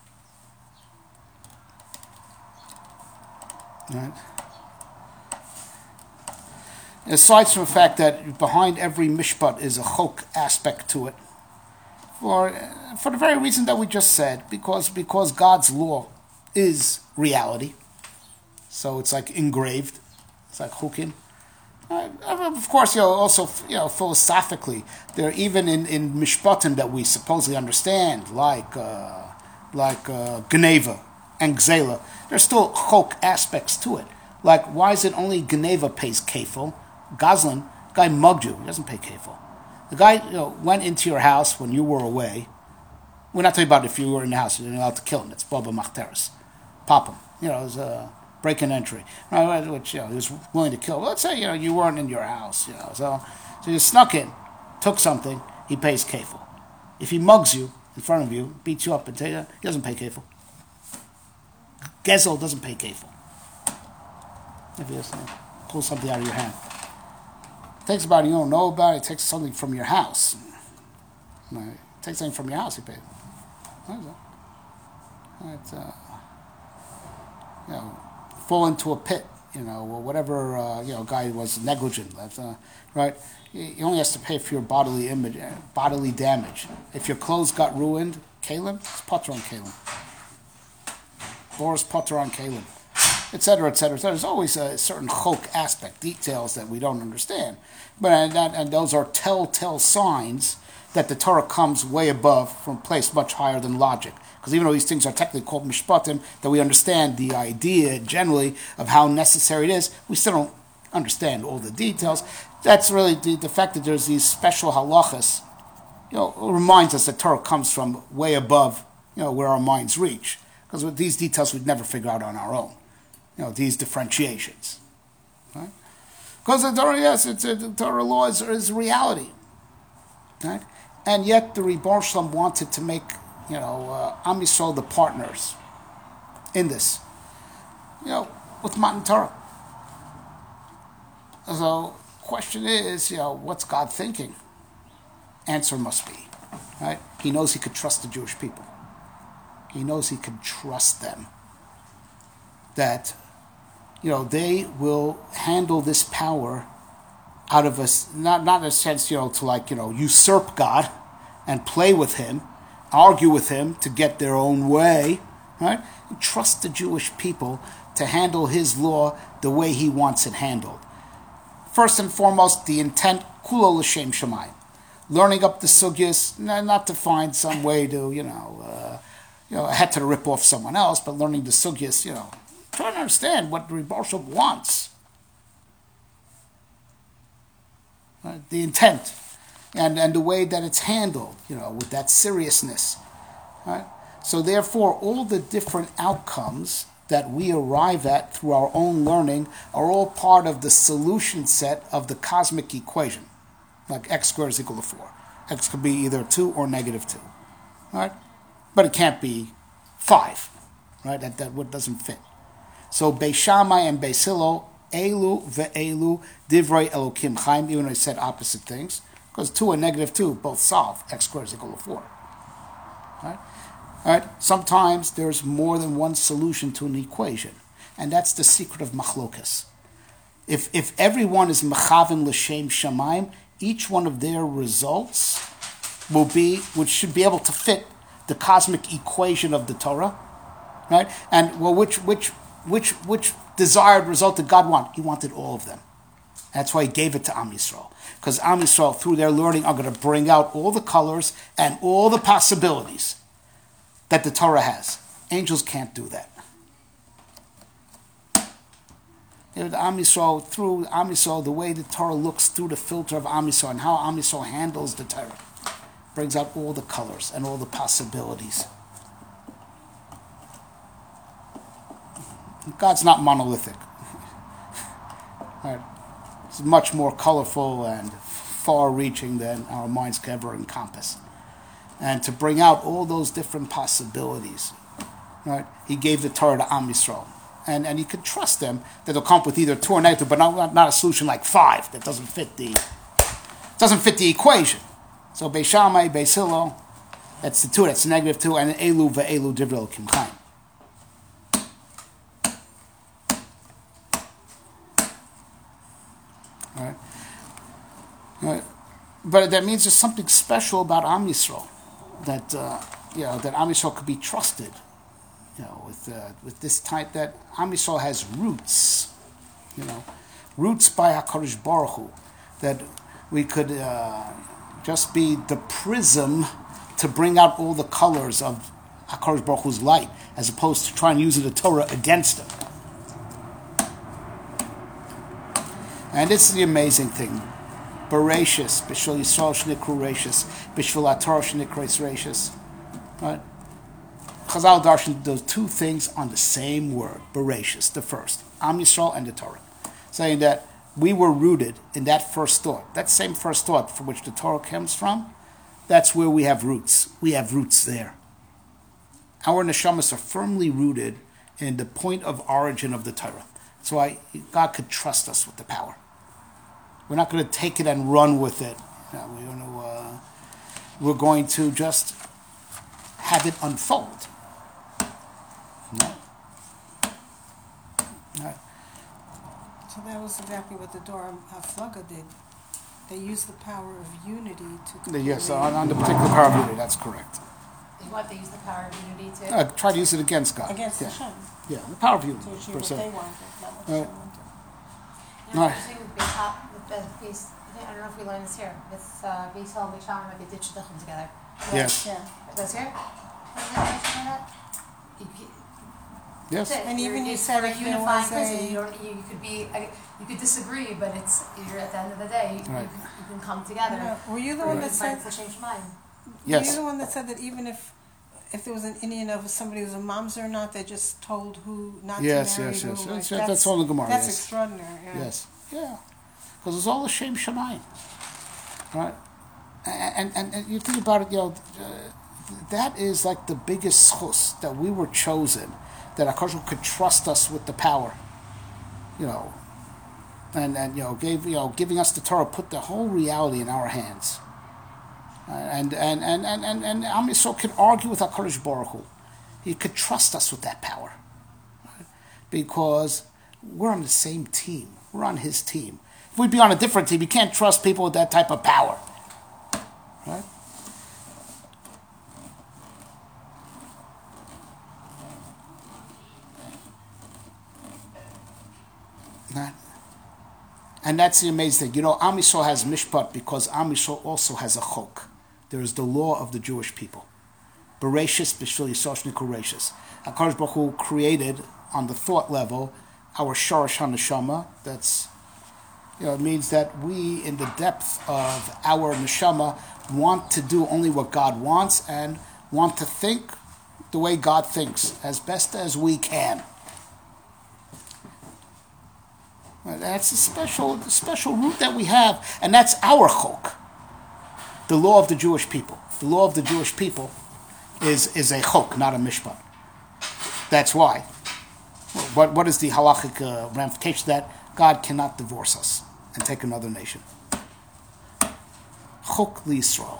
Right? Aside from the fact that behind every mishpat is a chok aspect to it, for the very reason that we just said, because God's law is reality, so it's like engraved, it's like chukim. Of course, also philosophically, there are even in mishpatim that we supposedly understand, like Geneva and Gzela, there's still chok aspects to it. Like, why is it only Geneva pays kefil? Goslin, guy mugged you, he doesn't pay kefil. The guy went into your house when you were away. We're not talking about if you were in the house, you're allowed to kill him. It's Baba Machteres. Pop him. It was a break and entry, right? Which he was willing to kill. Let's say you weren't in your house, so you snuck in, took something. He pays kefil. If he mugs you in front of you, beats you up, and he doesn't pay kefil. Gezel doesn't pay kefil. If he just pulls something out of your hand, it takes about it, you don't know about it. It takes something from your house. Right? It takes something from your house. He pays. It's, fall into a pit, or whatever, guy was negligent. That's, right? He only has to pay for your bodily damage. If your clothes got ruined, kalim, it's potter on kalim. Boris potter on kalim, etc., etc. So there's always a certain chok aspect, details that we don't understand. But and those are telltale signs that the Torah comes way above, from a place much higher than logic. Because even though these things are technically called mishpatim, that we understand the idea generally of how necessary it is, we still don't understand all the details. That's really the fact that there's these special halachas, reminds us that Torah comes from way above, where our minds reach. Because with these details we'd never figure out on our own. These differentiations. Right? Because the Torah, yes, the Torah law is reality. Right? And yet the Rebbe Shalom wanted to make, Am Yisrael the partners in this, with Matan Torah. So, question is, what's God thinking? Answer must be, right? He knows he could trust the Jewish people. He knows he could trust them. That, they will handle this power out of us, not in a sense, to usurp God and play with him, argue with him to get their own way, right? And trust the Jewish people to handle his law the way he wants it handled. First and foremost, the intent, kulo l'shem shamayim. Learning up the sugyas, not to find some way to, ahead to rip off someone else, but learning the sugyas, trying to understand what the Rebbe Shalom wants. The intent and the way that it's handled, with that seriousness. Right? So therefore, all the different outcomes that we arrive at through our own learning are all part of the solution set of the cosmic equation. Like x squared is equal to 4. X could be either 2 or negative 2. Right? But it can't be 5. Right? That doesn't fit. So Beis Shammai and Beis Hillel, Elu ve'elu divrei Elokim Chaim, even though I said opposite things, because 2 and negative 2 both solve x squared is equal to 4. Right? All right? Sometimes there's more than one solution to an equation, and that's the secret of machlokas. If everyone is mechaven l'shem shamayim, each one of their results which should be able to fit the cosmic equation of the Torah, right? And which desired result did God want? He wanted all of them. That's why he gave it to Am Yisrael. Because Am Yisrael, through their learning, are going to bring out all the colors and all the possibilities that the Torah has. Angels can't do that. Am Yisrael, through Am Yisrael, the way the Torah looks through the filter of Am Yisrael and how Am Yisrael handles the Torah, brings out all the colors and all the possibilities. God's not monolithic. Right? It's much more colorful and far-reaching than our minds can ever encompass. And to bring out all those different possibilities, right? He gave the Torah to Am Yisrael. And you could trust them that they'll come up with either 2 or negative, but not a solution like 5 that doesn't fit the equation. So Beis Shammai, Beis Hillel, that's the 2, that's negative 2, and Elu ve'elu divrei Elokim Chaim. Right. But that means there's something special about Am Yisrael, that that Am Yisrael could be trusted, with this type, that Am Yisrael has roots, roots by HaKadosh Baruch Hu, that we could just be the prism to bring out all the colors of HaKadosh Baruch Hu's light, as opposed to trying to use the Torah against him. And this is the amazing thing. Bereshis, B'shvil Yisrael Shnikru Reshis, B'shvil HaTorah Shnikru Reshis. Right? Chazal darshan those 2 things on the same word, Bereshis, the first, Am Yisrael and the Torah, saying that we were rooted in that first thought. That same first thought from which the Torah comes from, that's where we have roots. We have roots there. Our neshamas are firmly rooted in the point of origin of the Torah. That's why God could trust us with the power. We're not going to take it and run with it. We're going to just have it unfold. Right? Right. So that was exactly what the Dora Haflaga did. They used the power of unity to Yes, on the particular power of unity, that's correct. What, they use the power of unity to? Try to use it against God. against yeah. Hashem Yeah, the power of unity, to achieve per what se. they wanted, not what Right. Hashem wanted. You know, Right. interesting with Beis, piece, I don't know if we learned this here, with Beis Hillel and Beis Shammai, they did shidduchim together. Yes. Yeah. That's here? That? Yes. That's it. And even You're- you it's said for a if there unifying was principle. a- You could be, you could disagree, but you're at the end of the day, Right. you can come together. Yeah. Were you the one that Fight said? for Shem Shemayim. Were you Yes. the one that said that even if there was an Indian of somebody who was a mamzer or not, they just told who not Yes, to marry yes, who? yes. Like, That's all in the Gemara, That's yes. extraordinary. Yeah. Yes. Yeah. Because it's all a shame shamayim. Right? And you think about it, that is like the biggest schus, that we were chosen, that HaKadosh Baruch Hu could trust us with the power. Giving us the Torah, put the whole reality in our hands. And Am Yisrael could argue with HaKadosh Baruch Hu. He could trust us with that power. Right? Because we're on the same team. We're on his team. If we'd be on a different team, you can't trust people with that type of power. Right? Right? And that's the amazing thing. Am Yisrael has mishpat because Am Yisrael also has a chok. There is the law of the Jewish people. Bereshis b'shvil Yisrael shnikol Reshis. HaKadosh Baruch Hu created on the thought level our sharash haneshama. That's it means that we, in the depth of our neshama, want to do only what God wants and want to think the way God thinks as best as we can. That's a special root that we have, and that's our chok, the law of the Jewish people. The law of the Jewish people is a chok, not a mishpat. That's why. What is the halachic ramification? That God cannot divorce us and take another nation. Chok liYisrael.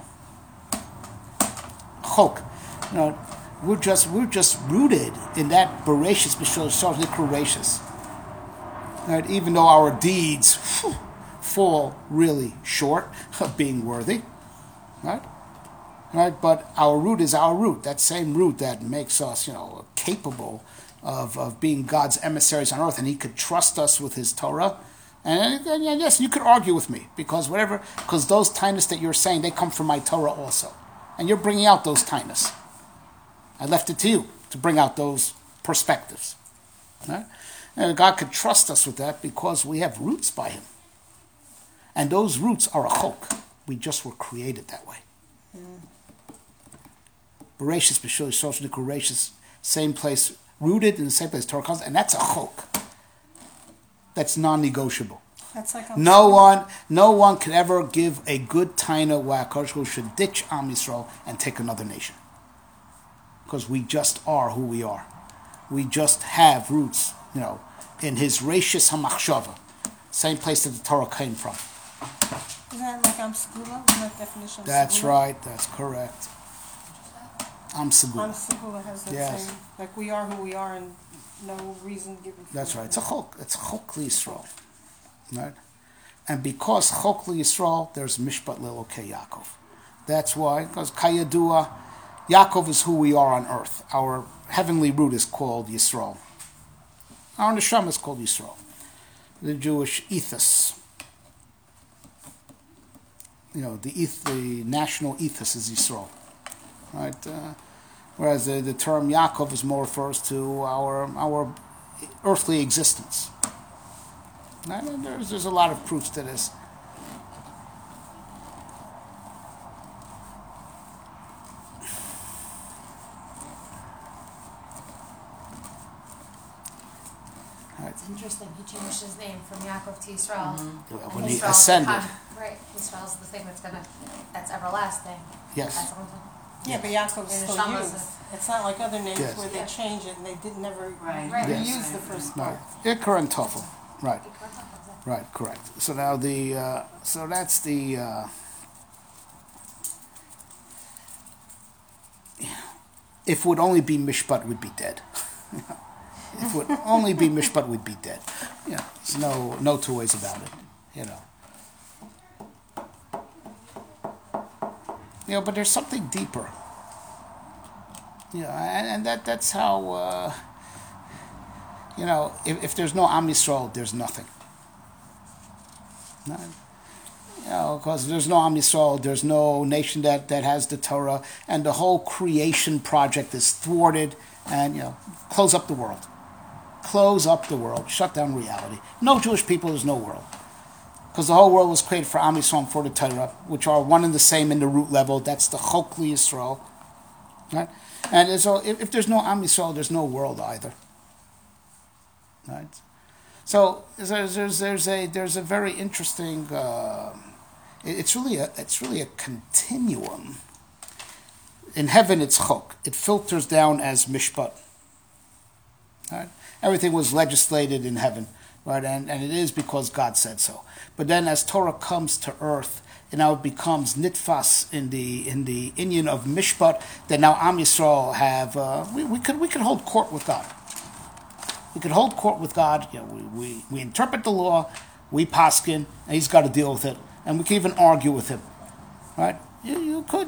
Chok. We're just rooted in that bereshis b'shvil Yisrael shnikol Reshis. Right? Even though our deeds fall really short of being worthy, right? Right? But our root is our root. That same root that makes us, capable of being God's emissaries on earth, and He could trust us with His Torah. And yes, you could argue with me because those tinus that you're saying, they come from my Torah also, and you're bringing out those tinus. I left it to you to bring out those perspectives. Right? And God could trust us with that because we have roots by Him. And those roots are a chok. We just were created that way. Bereshis b'shvil Yisrael shnikol Reshis, same place, rooted in the same place Torah comes, and that's a chok. That's non-negotiable. That's like No one can ever give a good taina why HaKadosh Baruch Hu should ditch Am Yisrael and take another nation. Because we just are who we are. We just have roots, in His Reshis HaMachshava, same place that the Torah came from. Isn't that like Am Segula? Isn't that definition of That's Segula? right, that's correct. Am Am Segula. Segula has that Yes. same, like we are who we are and no reason given for That's it. right. It's a chok. It's chok liYisrael, right? And because chok liYisrael, there's mishpat leElokei Yaakov. That's why, because kayadua, Yaakov is who we are on earth. Our heavenly root is called Yisrael. Our neshama is called Yisrael. The Jewish ethos. The national ethos is Yisrael, right? Whereas the term Yaakov is more refers to our earthly existence. And there's a lot of proofs to this. It's interesting. He changed his name from Yaakov to Yisrael. When he Yisrael's ascended. Right. Yisrael's the thing that's everlasting. Yes. That's something. Yeah, but Yaakov's And still Neshama's used. It's not like other names Yes. where they change it and they did never Right. Right. Yes. use the first Right. part. Ikar and Tofel. Right. Right, correct. So now so that's If it would only be mishpat, we'd be dead. If it would only be mishpat, we'd be dead. There's no two ways about it. But there's something deeper. And that's how. If there's no Am Yisrael, there's nothing. Because there's no Am Yisrael, there's no nation that has the Torah, and the whole creation project is thwarted, and, close up the world. Close up the world. Shut down reality. No Jewish people, there's no world. Because the whole world was created for Am Yisrael and for the Torah, which are one and the same in the root level. That's the Chok Li Yisrael. Right? And so if there's no Am Yisrael, there's no world either. Right? So there's a very interesting. It's really a continuum. In heaven, it's chok. It filters down as mishpat. Right? Everything was legislated in heaven, right? And it is because God said so. But then, as Torah comes to earth, and now it becomes nitfas in the inyan of mishpat. That now Am Yisrael have. We could hold court with God. We could hold court with God. We interpret the law, we paskin, and He's got to deal with it, and we can even argue with Him, right? You could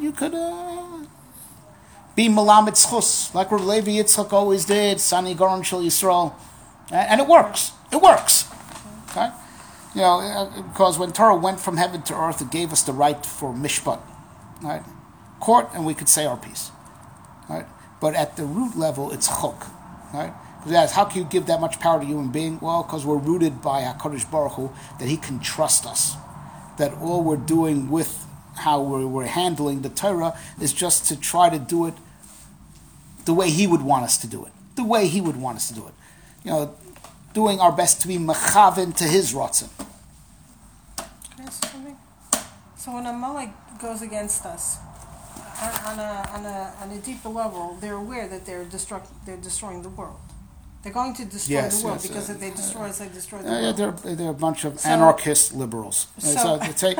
be malamed schus like Rav Levi Yitzchak always did, Sani Garon Shel Yisrael, and it works. It works, okay? Because when Torah went from heaven to earth, it gave us the right for mishpat, right? Court, and we could say our piece, right? But at the root level, it's chok, right? How can you give that much power to a human being? Well, because we're rooted by HaKadosh Baruch Hu, that He can trust us. That all we're doing with how we're handling the Torah is just to try to do it the way He would want us to do it. The way He would want us to do it. Doing our best to be mechaven to His ratzon. Can I say something? So when Amalek goes against us, on a deeper level, they're aware that they're destroying the world. They're going to destroy the world because if they destroy us, they destroy the world. They're a bunch of anarchist liberals. So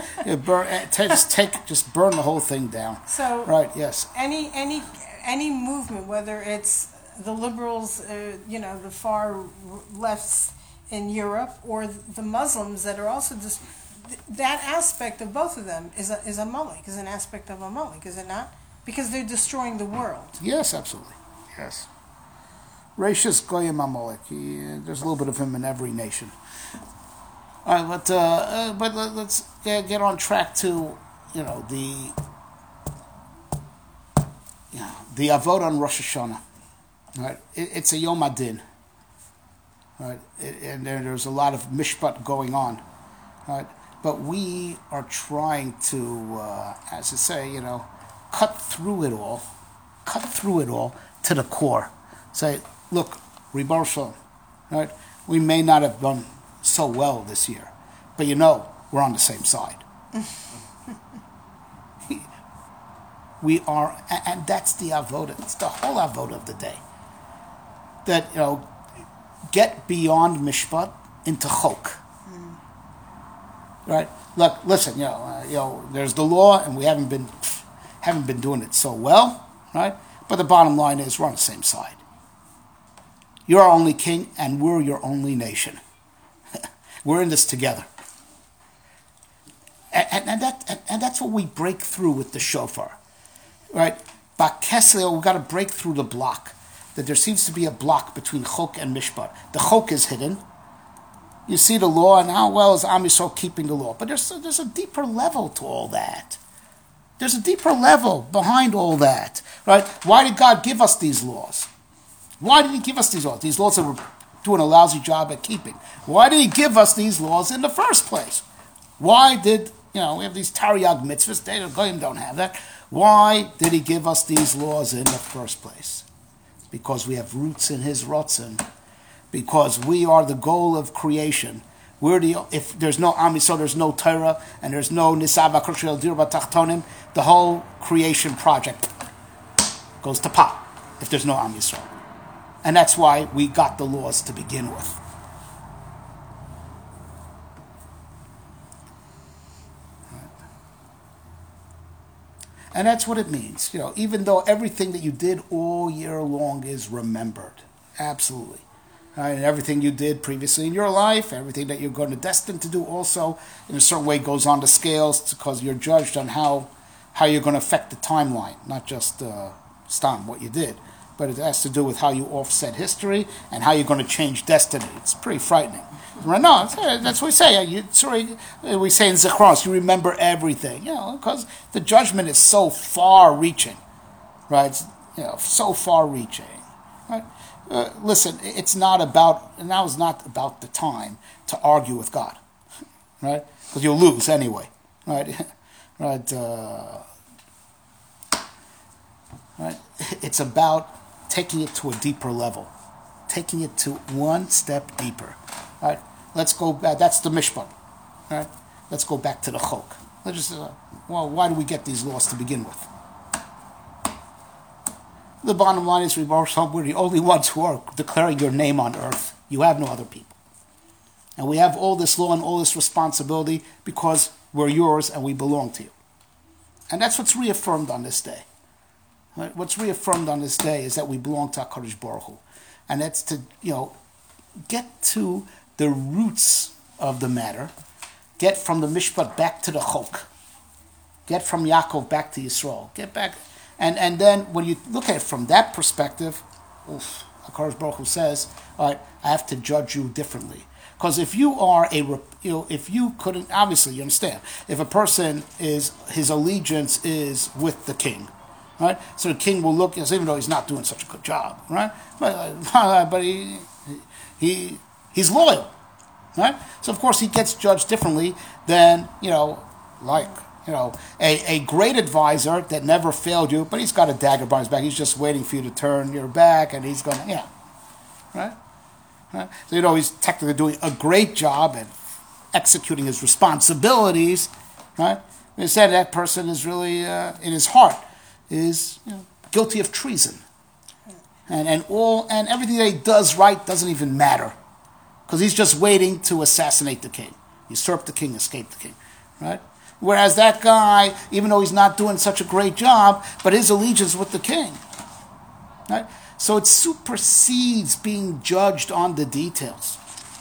just burn the whole thing down. So right, yes. Any movement, whether it's the liberals, the far lefts in Europe, or the Muslims that are also that aspect of both of them is Amalek, is an aspect of Amalek, is it not? Because they're destroying the world. Yes, absolutely. Yes. Rashis Goyim Amalek. There's a little bit of him in every nation. All right, but let's get on track to the Avod on Rosh Hashanah. Right, it's a Yom Adin. Right, and there's a lot of mishpat going on. Right, but we are trying to, as I say, cut through it all to the core. Say, look, Ribono Shel Olam, right? We may not have done so well this year, but we're on the same side. We are, and that's the avoda. It's the whole avoda of the day. That get beyond mishpat into chok. Right? Look, listen. There's the law, and we haven't been doing it so well, right? But the bottom line is, we're on the same side. You're our only king, and we're your only nation. We're in this together. And that's what we break through with the shofar. Right? Ba'Kesel, we've got to break through the block. That there seems to be a block between chok and mishpat. The chok is hidden. You see the law, and how well is Am Yisrael keeping the law? But there's a deeper level to all that. There's a deeper level behind all that. Right? Why did God give us these laws? Why did He give us these laws? These laws that we're doing a lousy job at keeping. Why did He give us these laws in the first place? Why did, we have these Tariag mitzvahs, they don't have that. Why did He give us these laws in the first place? Because we have roots in His ratzon. Because we are the goal of creation. If there's no Am Yisrael, there's no Torah, and there's no Nisav HaKroshel Dir B'Tachtonim, the whole creation project goes to pot if there's no Am Yisrael. And that's why we got the laws to begin with. And that's what it means. Even though everything that you did all year long is remembered. Absolutely. Right? And everything you did previously in your life, everything that you're going to destined to do also, in a certain way, goes on the scales because you're judged on how you're going to affect the timeline, not just what you did. But it has to do with how you offset history and how you're going to change destiny. It's pretty frightening. No, that's what we say. We say in Zechros, you remember everything, because the judgment is so far-reaching, right? So far-reaching, right? Listen, now is not about the time to argue with God, right? Because you'll lose anyway, right? Right? Right? It's about taking it to a deeper level, taking it to one step deeper. Right? Let's go back. That's the Mishpat. Right? Let's go back to the Chok. Let's just, why do we get these laws to begin with? The bottom line is, we're the only ones who are declaring your name on earth. You have no other people. And we have all this law and all this responsibility because we're yours and we belong to you. And that's what's reaffirmed on this day. Right? What's reaffirmed on this day is that we belong to HaKadosh Baruch Hu. And that's to, get to the roots of the matter, get from the Mishpat back to the Chok, get from Yaakov back to Yisrael, get back, and then when you look at it from that perspective, HaKadosh Baruch Hu says, all right, I have to judge you differently. Because if you are if you couldn't, obviously you understand, if a person his allegiance is with the king, right? So the king will look, even though he's not doing such a good job, right? But he's loyal, right? So of course he gets judged differently than a great advisor that never failed you, but he's got a dagger behind his back. He's just waiting for you to turn your back, and he's going to, right? Right? So he's technically doing a great job at executing his responsibilities, right? Instead, that person is really in his heart is guilty of treason, and everything that he does right doesn't even matter, because he's just waiting to assassinate the king, usurp the king, escape the king, right? Whereas that guy, even though he's not doing such a great job, but his allegiance with the king, right? So it supersedes being judged on the details.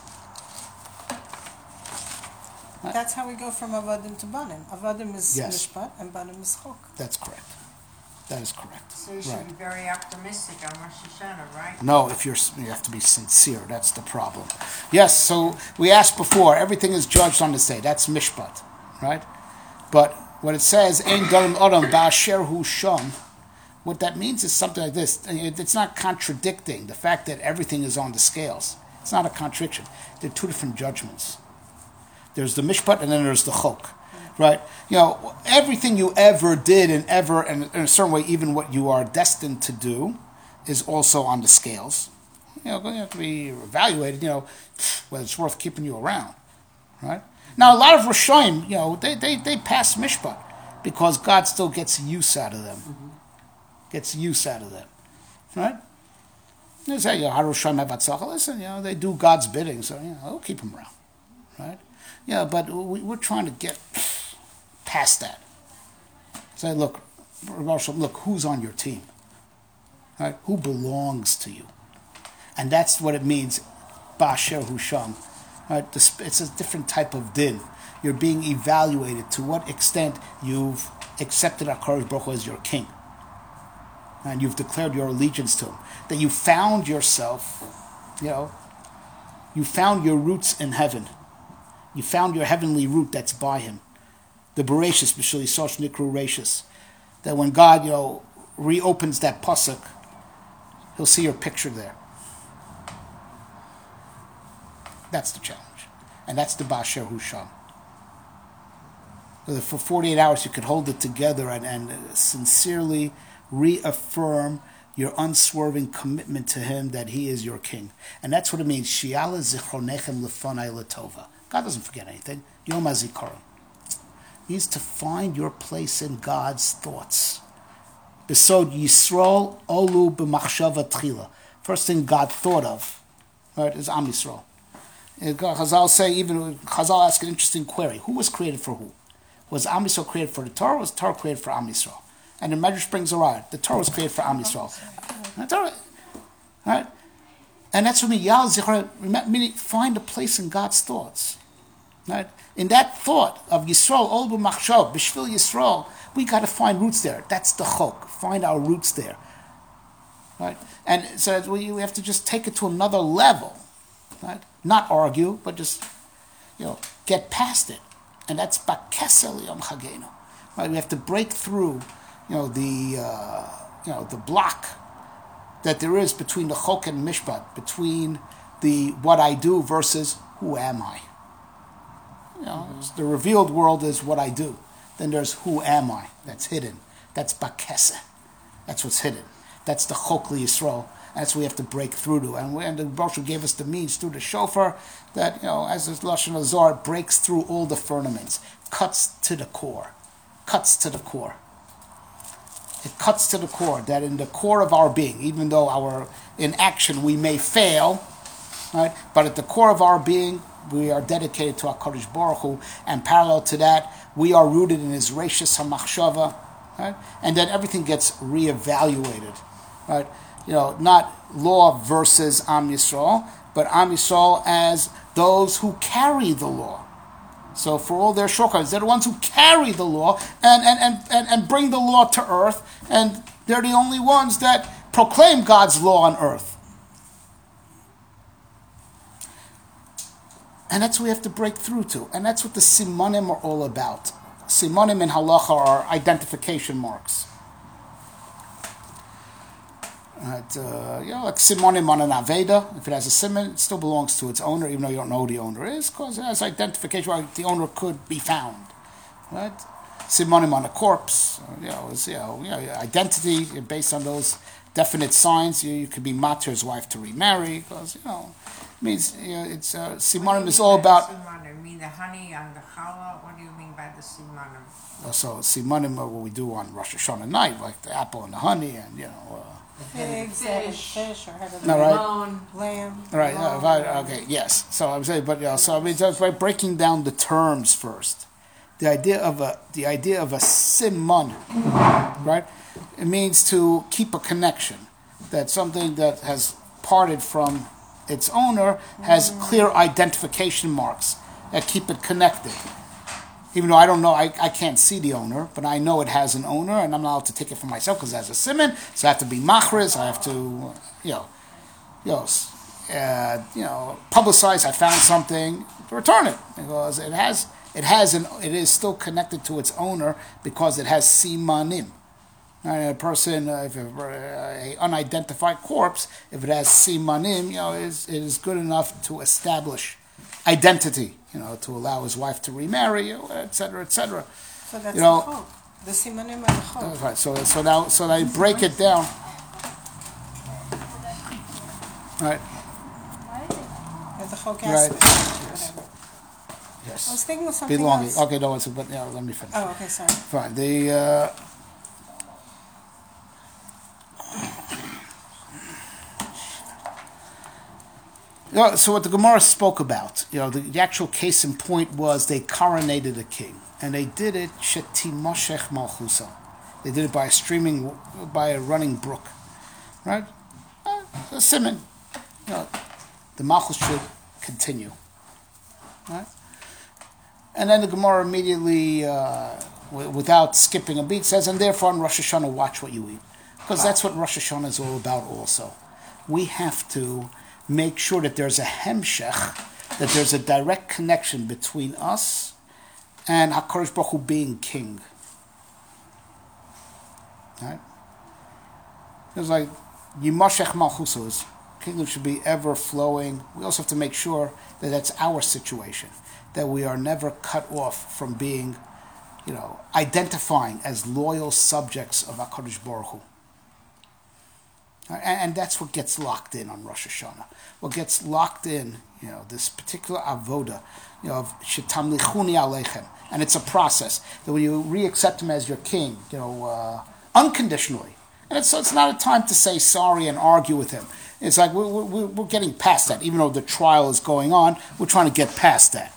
Right? That's how we go from Avadim to Banim. Avadim is Yes. Mishpat and Banim is Chok. That's correct. That is correct. So you should be very optimistic on Rosh Hashanah, right? No, you have to be sincere. That's the problem. Yes, so we asked before, everything is judged on this day. That's Mishpat, right? But when it says, Ein Darim Adam Ba'asher Hu Sham, what that means is something like this. It's not contradicting the fact that everything is on the scales. It's not a contradiction. They're two different judgments. There's the Mishpat and then there's the Chok. Right? Everything you ever did and in a certain way, even what you are destined to do, is also on the scales. You have to be evaluated, whether it's worth keeping you around. Right? Now, a lot of Rishonim, they pass Mishpat because God still gets use out of them. Mm-hmm. Gets use out of them. Right? They say, listen, they do God's bidding, so, they'll keep them around. Right? Yeah, but we're trying to get past that. Say, look, who's on your team? Right? Who belongs to you? And that's what it means, Ba'asher Hu Sham. Right? It's a different type of din. You're being evaluated to what extent you've accepted HaKadosh Baruch Hu as your king. And you've declared your allegiance to him. That you found yourself, you found your roots in heaven. You found your heavenly root that's by him. The Bereshis, B'shul Yisosh Nikru Reshis. That when God, reopens that pasuk, he'll see your picture there. That's the challenge. And that's the Ba'asher Hu Sham. For 48 hours you could hold it together and sincerely reaffirm your unswerving commitment to him that he is your king. And that's what it means. Shi'ala zichronechem lefanai latova. God doesn't forget anything. Yom HaZikaron. Means to find your place in God's thoughts. Besod Yisrael olu b'machshava tchila. First thing God thought of, right, is Am Yisrael. Chazal ask an interesting query. Who was created for who? Was Am Yisrael created for the Torah, or was the Torah created for Am Yisrael? And the Medrash brings a raya. The Torah was created for Am Yisrael. Right? And that's what we Yal Zichron, meaning find a place in God's thoughts. Right? In that thought of Yisrael, Ol B'Machshav, B'Shvil Yisrael, we got to find roots there. That's the chok. Find our roots there. Right? And so we have to just take it to another level. Right? Not argue, but just get past it. And that's Bakesel Yom Chagenu. Right? We have to break through the block that there is between the chok and mishpat, between the what I do versus who am I. The revealed world is what I do. Then there's who am I? That's hidden. That's bakese. That's what's hidden. That's the chok li Yisrael. That's what we have to break through to. And the Baruch Hu gave us the means through the shofar that, as this Lashon Hazar, breaks through all the firmaments, cuts to the core. Cuts to the core. It cuts to the core, that in the core of our being, even though in action we may fail, right? But at the core of our being, we are dedicated to HaKadosh Baruch Hu, and parallel to that, we are rooted in His Reishis HaMachshava, right? And then everything gets reevaluated, right? Not law versus Am Yisrael, but Am Yisrael as those who carry the law. So for all their shortcomings, they're the ones who carry the law and bring the law to earth, and they're the only ones that proclaim God's law on earth. And that's what we have to break through to. And that's what the simanim are all about. Simanim in halacha are identification marks. Like simanim on an aveda, if it has a siman, it still belongs to its owner, even though you don't know who the owner is, because it has identification. Right? The owner could be found. Right? Simanim on a corpse, identity based on those definite signs. You could be mater's wife to remarry, because it means it's simanim is all about. Simanim, mean the honey on the challah. What do you mean by the simanim? So simanim are what we do on Rosh Hashanah night, like the apple and the honey, and fish, or have no, right? Lamb. Right. Okay. Yes. So I'm saying, but so I mean, just by breaking down the terms first, the idea of a siman, right? It means to keep a connection. That something that has parted from its owner has clear identification marks that keep it connected. Even though I don't know, I can't see the owner, but I know it has an owner, and I'm not allowed to take it for myself because it has a siman. So I have to be machriz. I have to, publicize. I found something, return it because it is still connected to its owner because it has simanim. And a person, if a unidentified corpse, if it has simanim, it is good enough to establish identity. To allow his wife to remarry, etc., etc. So that's the chok. The simanim and the chok. Right. So now I break it down. Right. And the chok Right. aspect. Yes. I was thinking of something Belonging. else. Okay, no, but let me finish. Oh, okay, sorry. Fine. So what the Gemara spoke about, the actual case in point was they coronated a king, and they did it shetimoshech malchusa. They did it by a running brook, right? A siman. The malchus should continue, right? And then the Gemara immediately, without skipping a beat, says, and therefore on Rosh Hashanah, watch what you eat, because that's what Rosh Hashanah is all about. Also, we have to make sure that there's a hemshech, that there's a direct connection between us and HaKadosh Baruch Hu being king. Right? It's like Yimashech Malchusos. Kingdom should be ever flowing. We also have to make sure that that's our situation, that we are never cut off from being, identifying as loyal subjects of HaKadosh Baruch Hu. And that's what gets locked in on Rosh Hashanah. What gets locked in, this particular avoda, of shetamlichuni aleichem, and it's a process that when you re-accept him as your king, unconditionally, and it's not a time to say sorry and argue with him. It's like we're getting past that, even though the trial is going on. We're trying to get past that,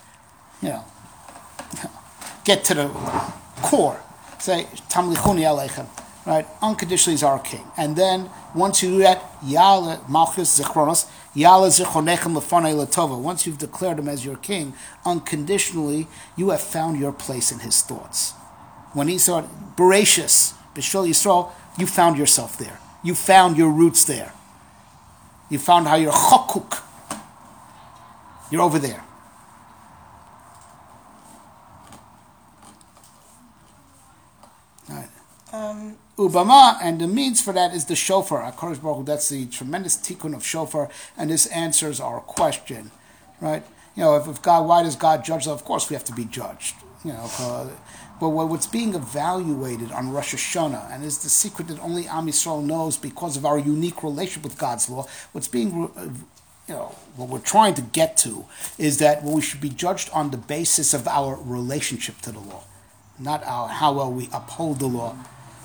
get to the core. Say tamlichuni aleichem. right? Unconditionally is our king. And then once you do that, Yale Malchus Zichronos, Yale Zichronechem Lefanei Latova. Once you've declared him as your king, unconditionally, you have found your place in his thoughts. When he said, Bereshis, B'Shul Yisrael, you found yourself there. You found your roots there. You found how you're chokuk. You're over there. Ubama, and the means for that is the shofar. HaKadosh Baruch Hu, that's the tremendous tikkun of shofar, and this answers our question, right? If God, why does God judge? Of course we have to be judged, but what's being evaluated on Rosh Hashanah, and is the secret that only Am Yisrael knows because of our unique relationship with God's law, what's being, what we're trying to get to is that we should be judged on the basis of our relationship to the law, not how well we uphold the law.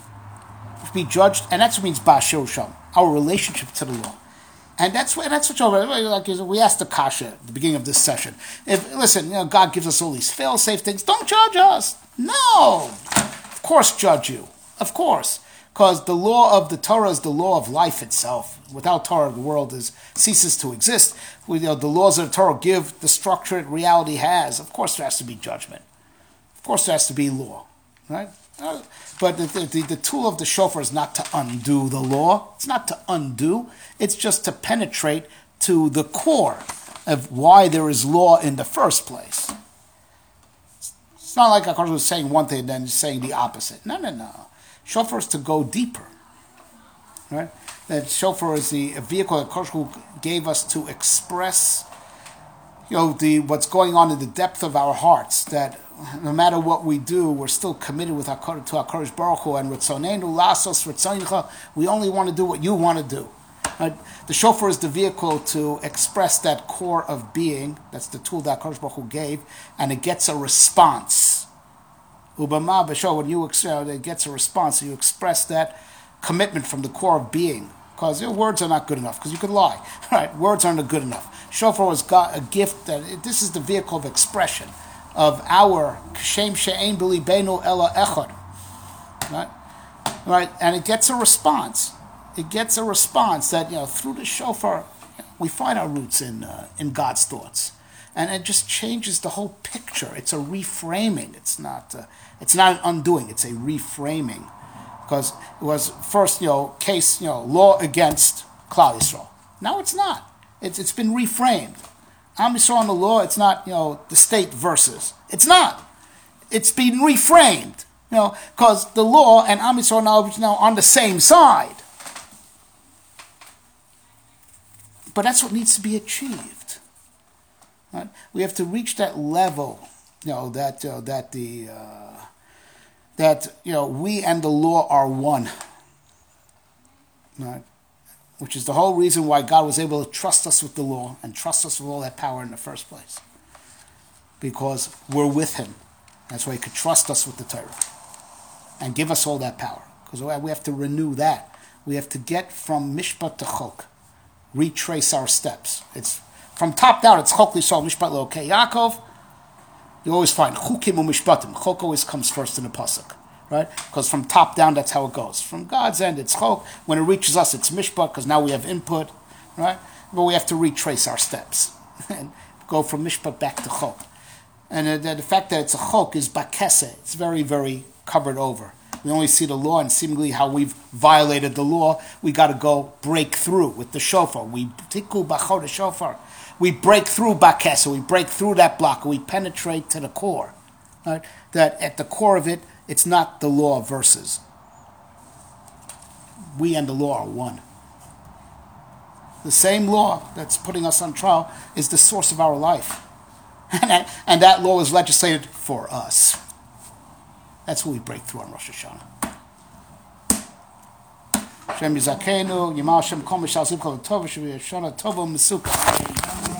Be judged, and that's what means Ba'ashir Sham, our relationship to the law. And that's what we asked the Kasha at the beginning of this session. God gives us all these fail-safe things. Don't judge us. No. Of course judge you. Of course. Because the law of the Torah is the law of life itself. Without Torah, the world ceases to exist. The laws of the Torah give the structure that reality has. Of course there has to be judgment. Of course there has to be law. Right? But the tool of the shofar is not to undo the law. It's not to undo. It's just to penetrate to the core of why there is law in the first place. It's not like HaKadosh was saying one thing and then saying the opposite. No. Shofar is to go deeper. Right? That shofar is a vehicle that HaKadosh gave us to express what's going on in the depth of our hearts, that no matter what we do, we're still committed to HaKadosh Baruch Hu, and Ritzonenu Lasos Ritzonicha, we only want to do what you want to do. The shofar is the vehicle to express that core of being. That's the tool that HaKadosh Baruch Hu gave, and it gets a response. Ubama B'Sho, when it gets a response, you express that commitment from the core of being. Because words are not good enough, because you could lie. Right? Words aren't good enough. Shofar was a gift this is the vehicle of expression of our Kshem She'ein B'Libeinu Ela Echad. Right? And it gets a response. It gets a response that, through the shofar, we find our roots in God's thoughts. And it just changes the whole picture. It's a reframing. It's not an undoing. It's a reframing. Because it was first, case, law against Klal Yisrael. Now it's not. It's been reframed. Am Yisrael and the law, it's not, the state versus. It's not. It's been reframed. Because the law and Am Yisrael now on the same side. But that's what needs to be achieved. Right? We have to reach that level, that we and the law are one. Right? Which is the whole reason why God was able to trust us with the law and trust us with all that power in the first place. Because we're with him. That's why he could trust us with the Torah and give us all that power. Because we have to renew that. We have to get from Mishpat to Chok. Retrace our steps. It's from top down, it's Chok L'Yisrael, Mishpat L'Okei Yaakov. You always find Chukim u'Mishpatim. Chok always comes first in the pasuk. Right? Because from top down, that's how it goes. From God's end, it's Chok. When it reaches us, it's Mishpat, because now we have input. Right? But we have to retrace our steps and go from Mishpat back to Chok. And the fact that it's a Chok is Bakese. It's very, very covered over. We only see the law and seemingly how we've violated the law. We got to go break through with the shofar. We tiku bachor the shofar. We break through Bakese. We break through that block. We penetrate to the core. Right? That at the core of it, it's not the law versus. We and the law are one. The same law that's putting us on trial is the source of our life. And that law is legislated for us. That's what we break through on Rosh Hashanah. Shem Yizakenu, Yimal Shem Kol Mishal Zivkol Tov, Shem Yishana Tovo Mesuka.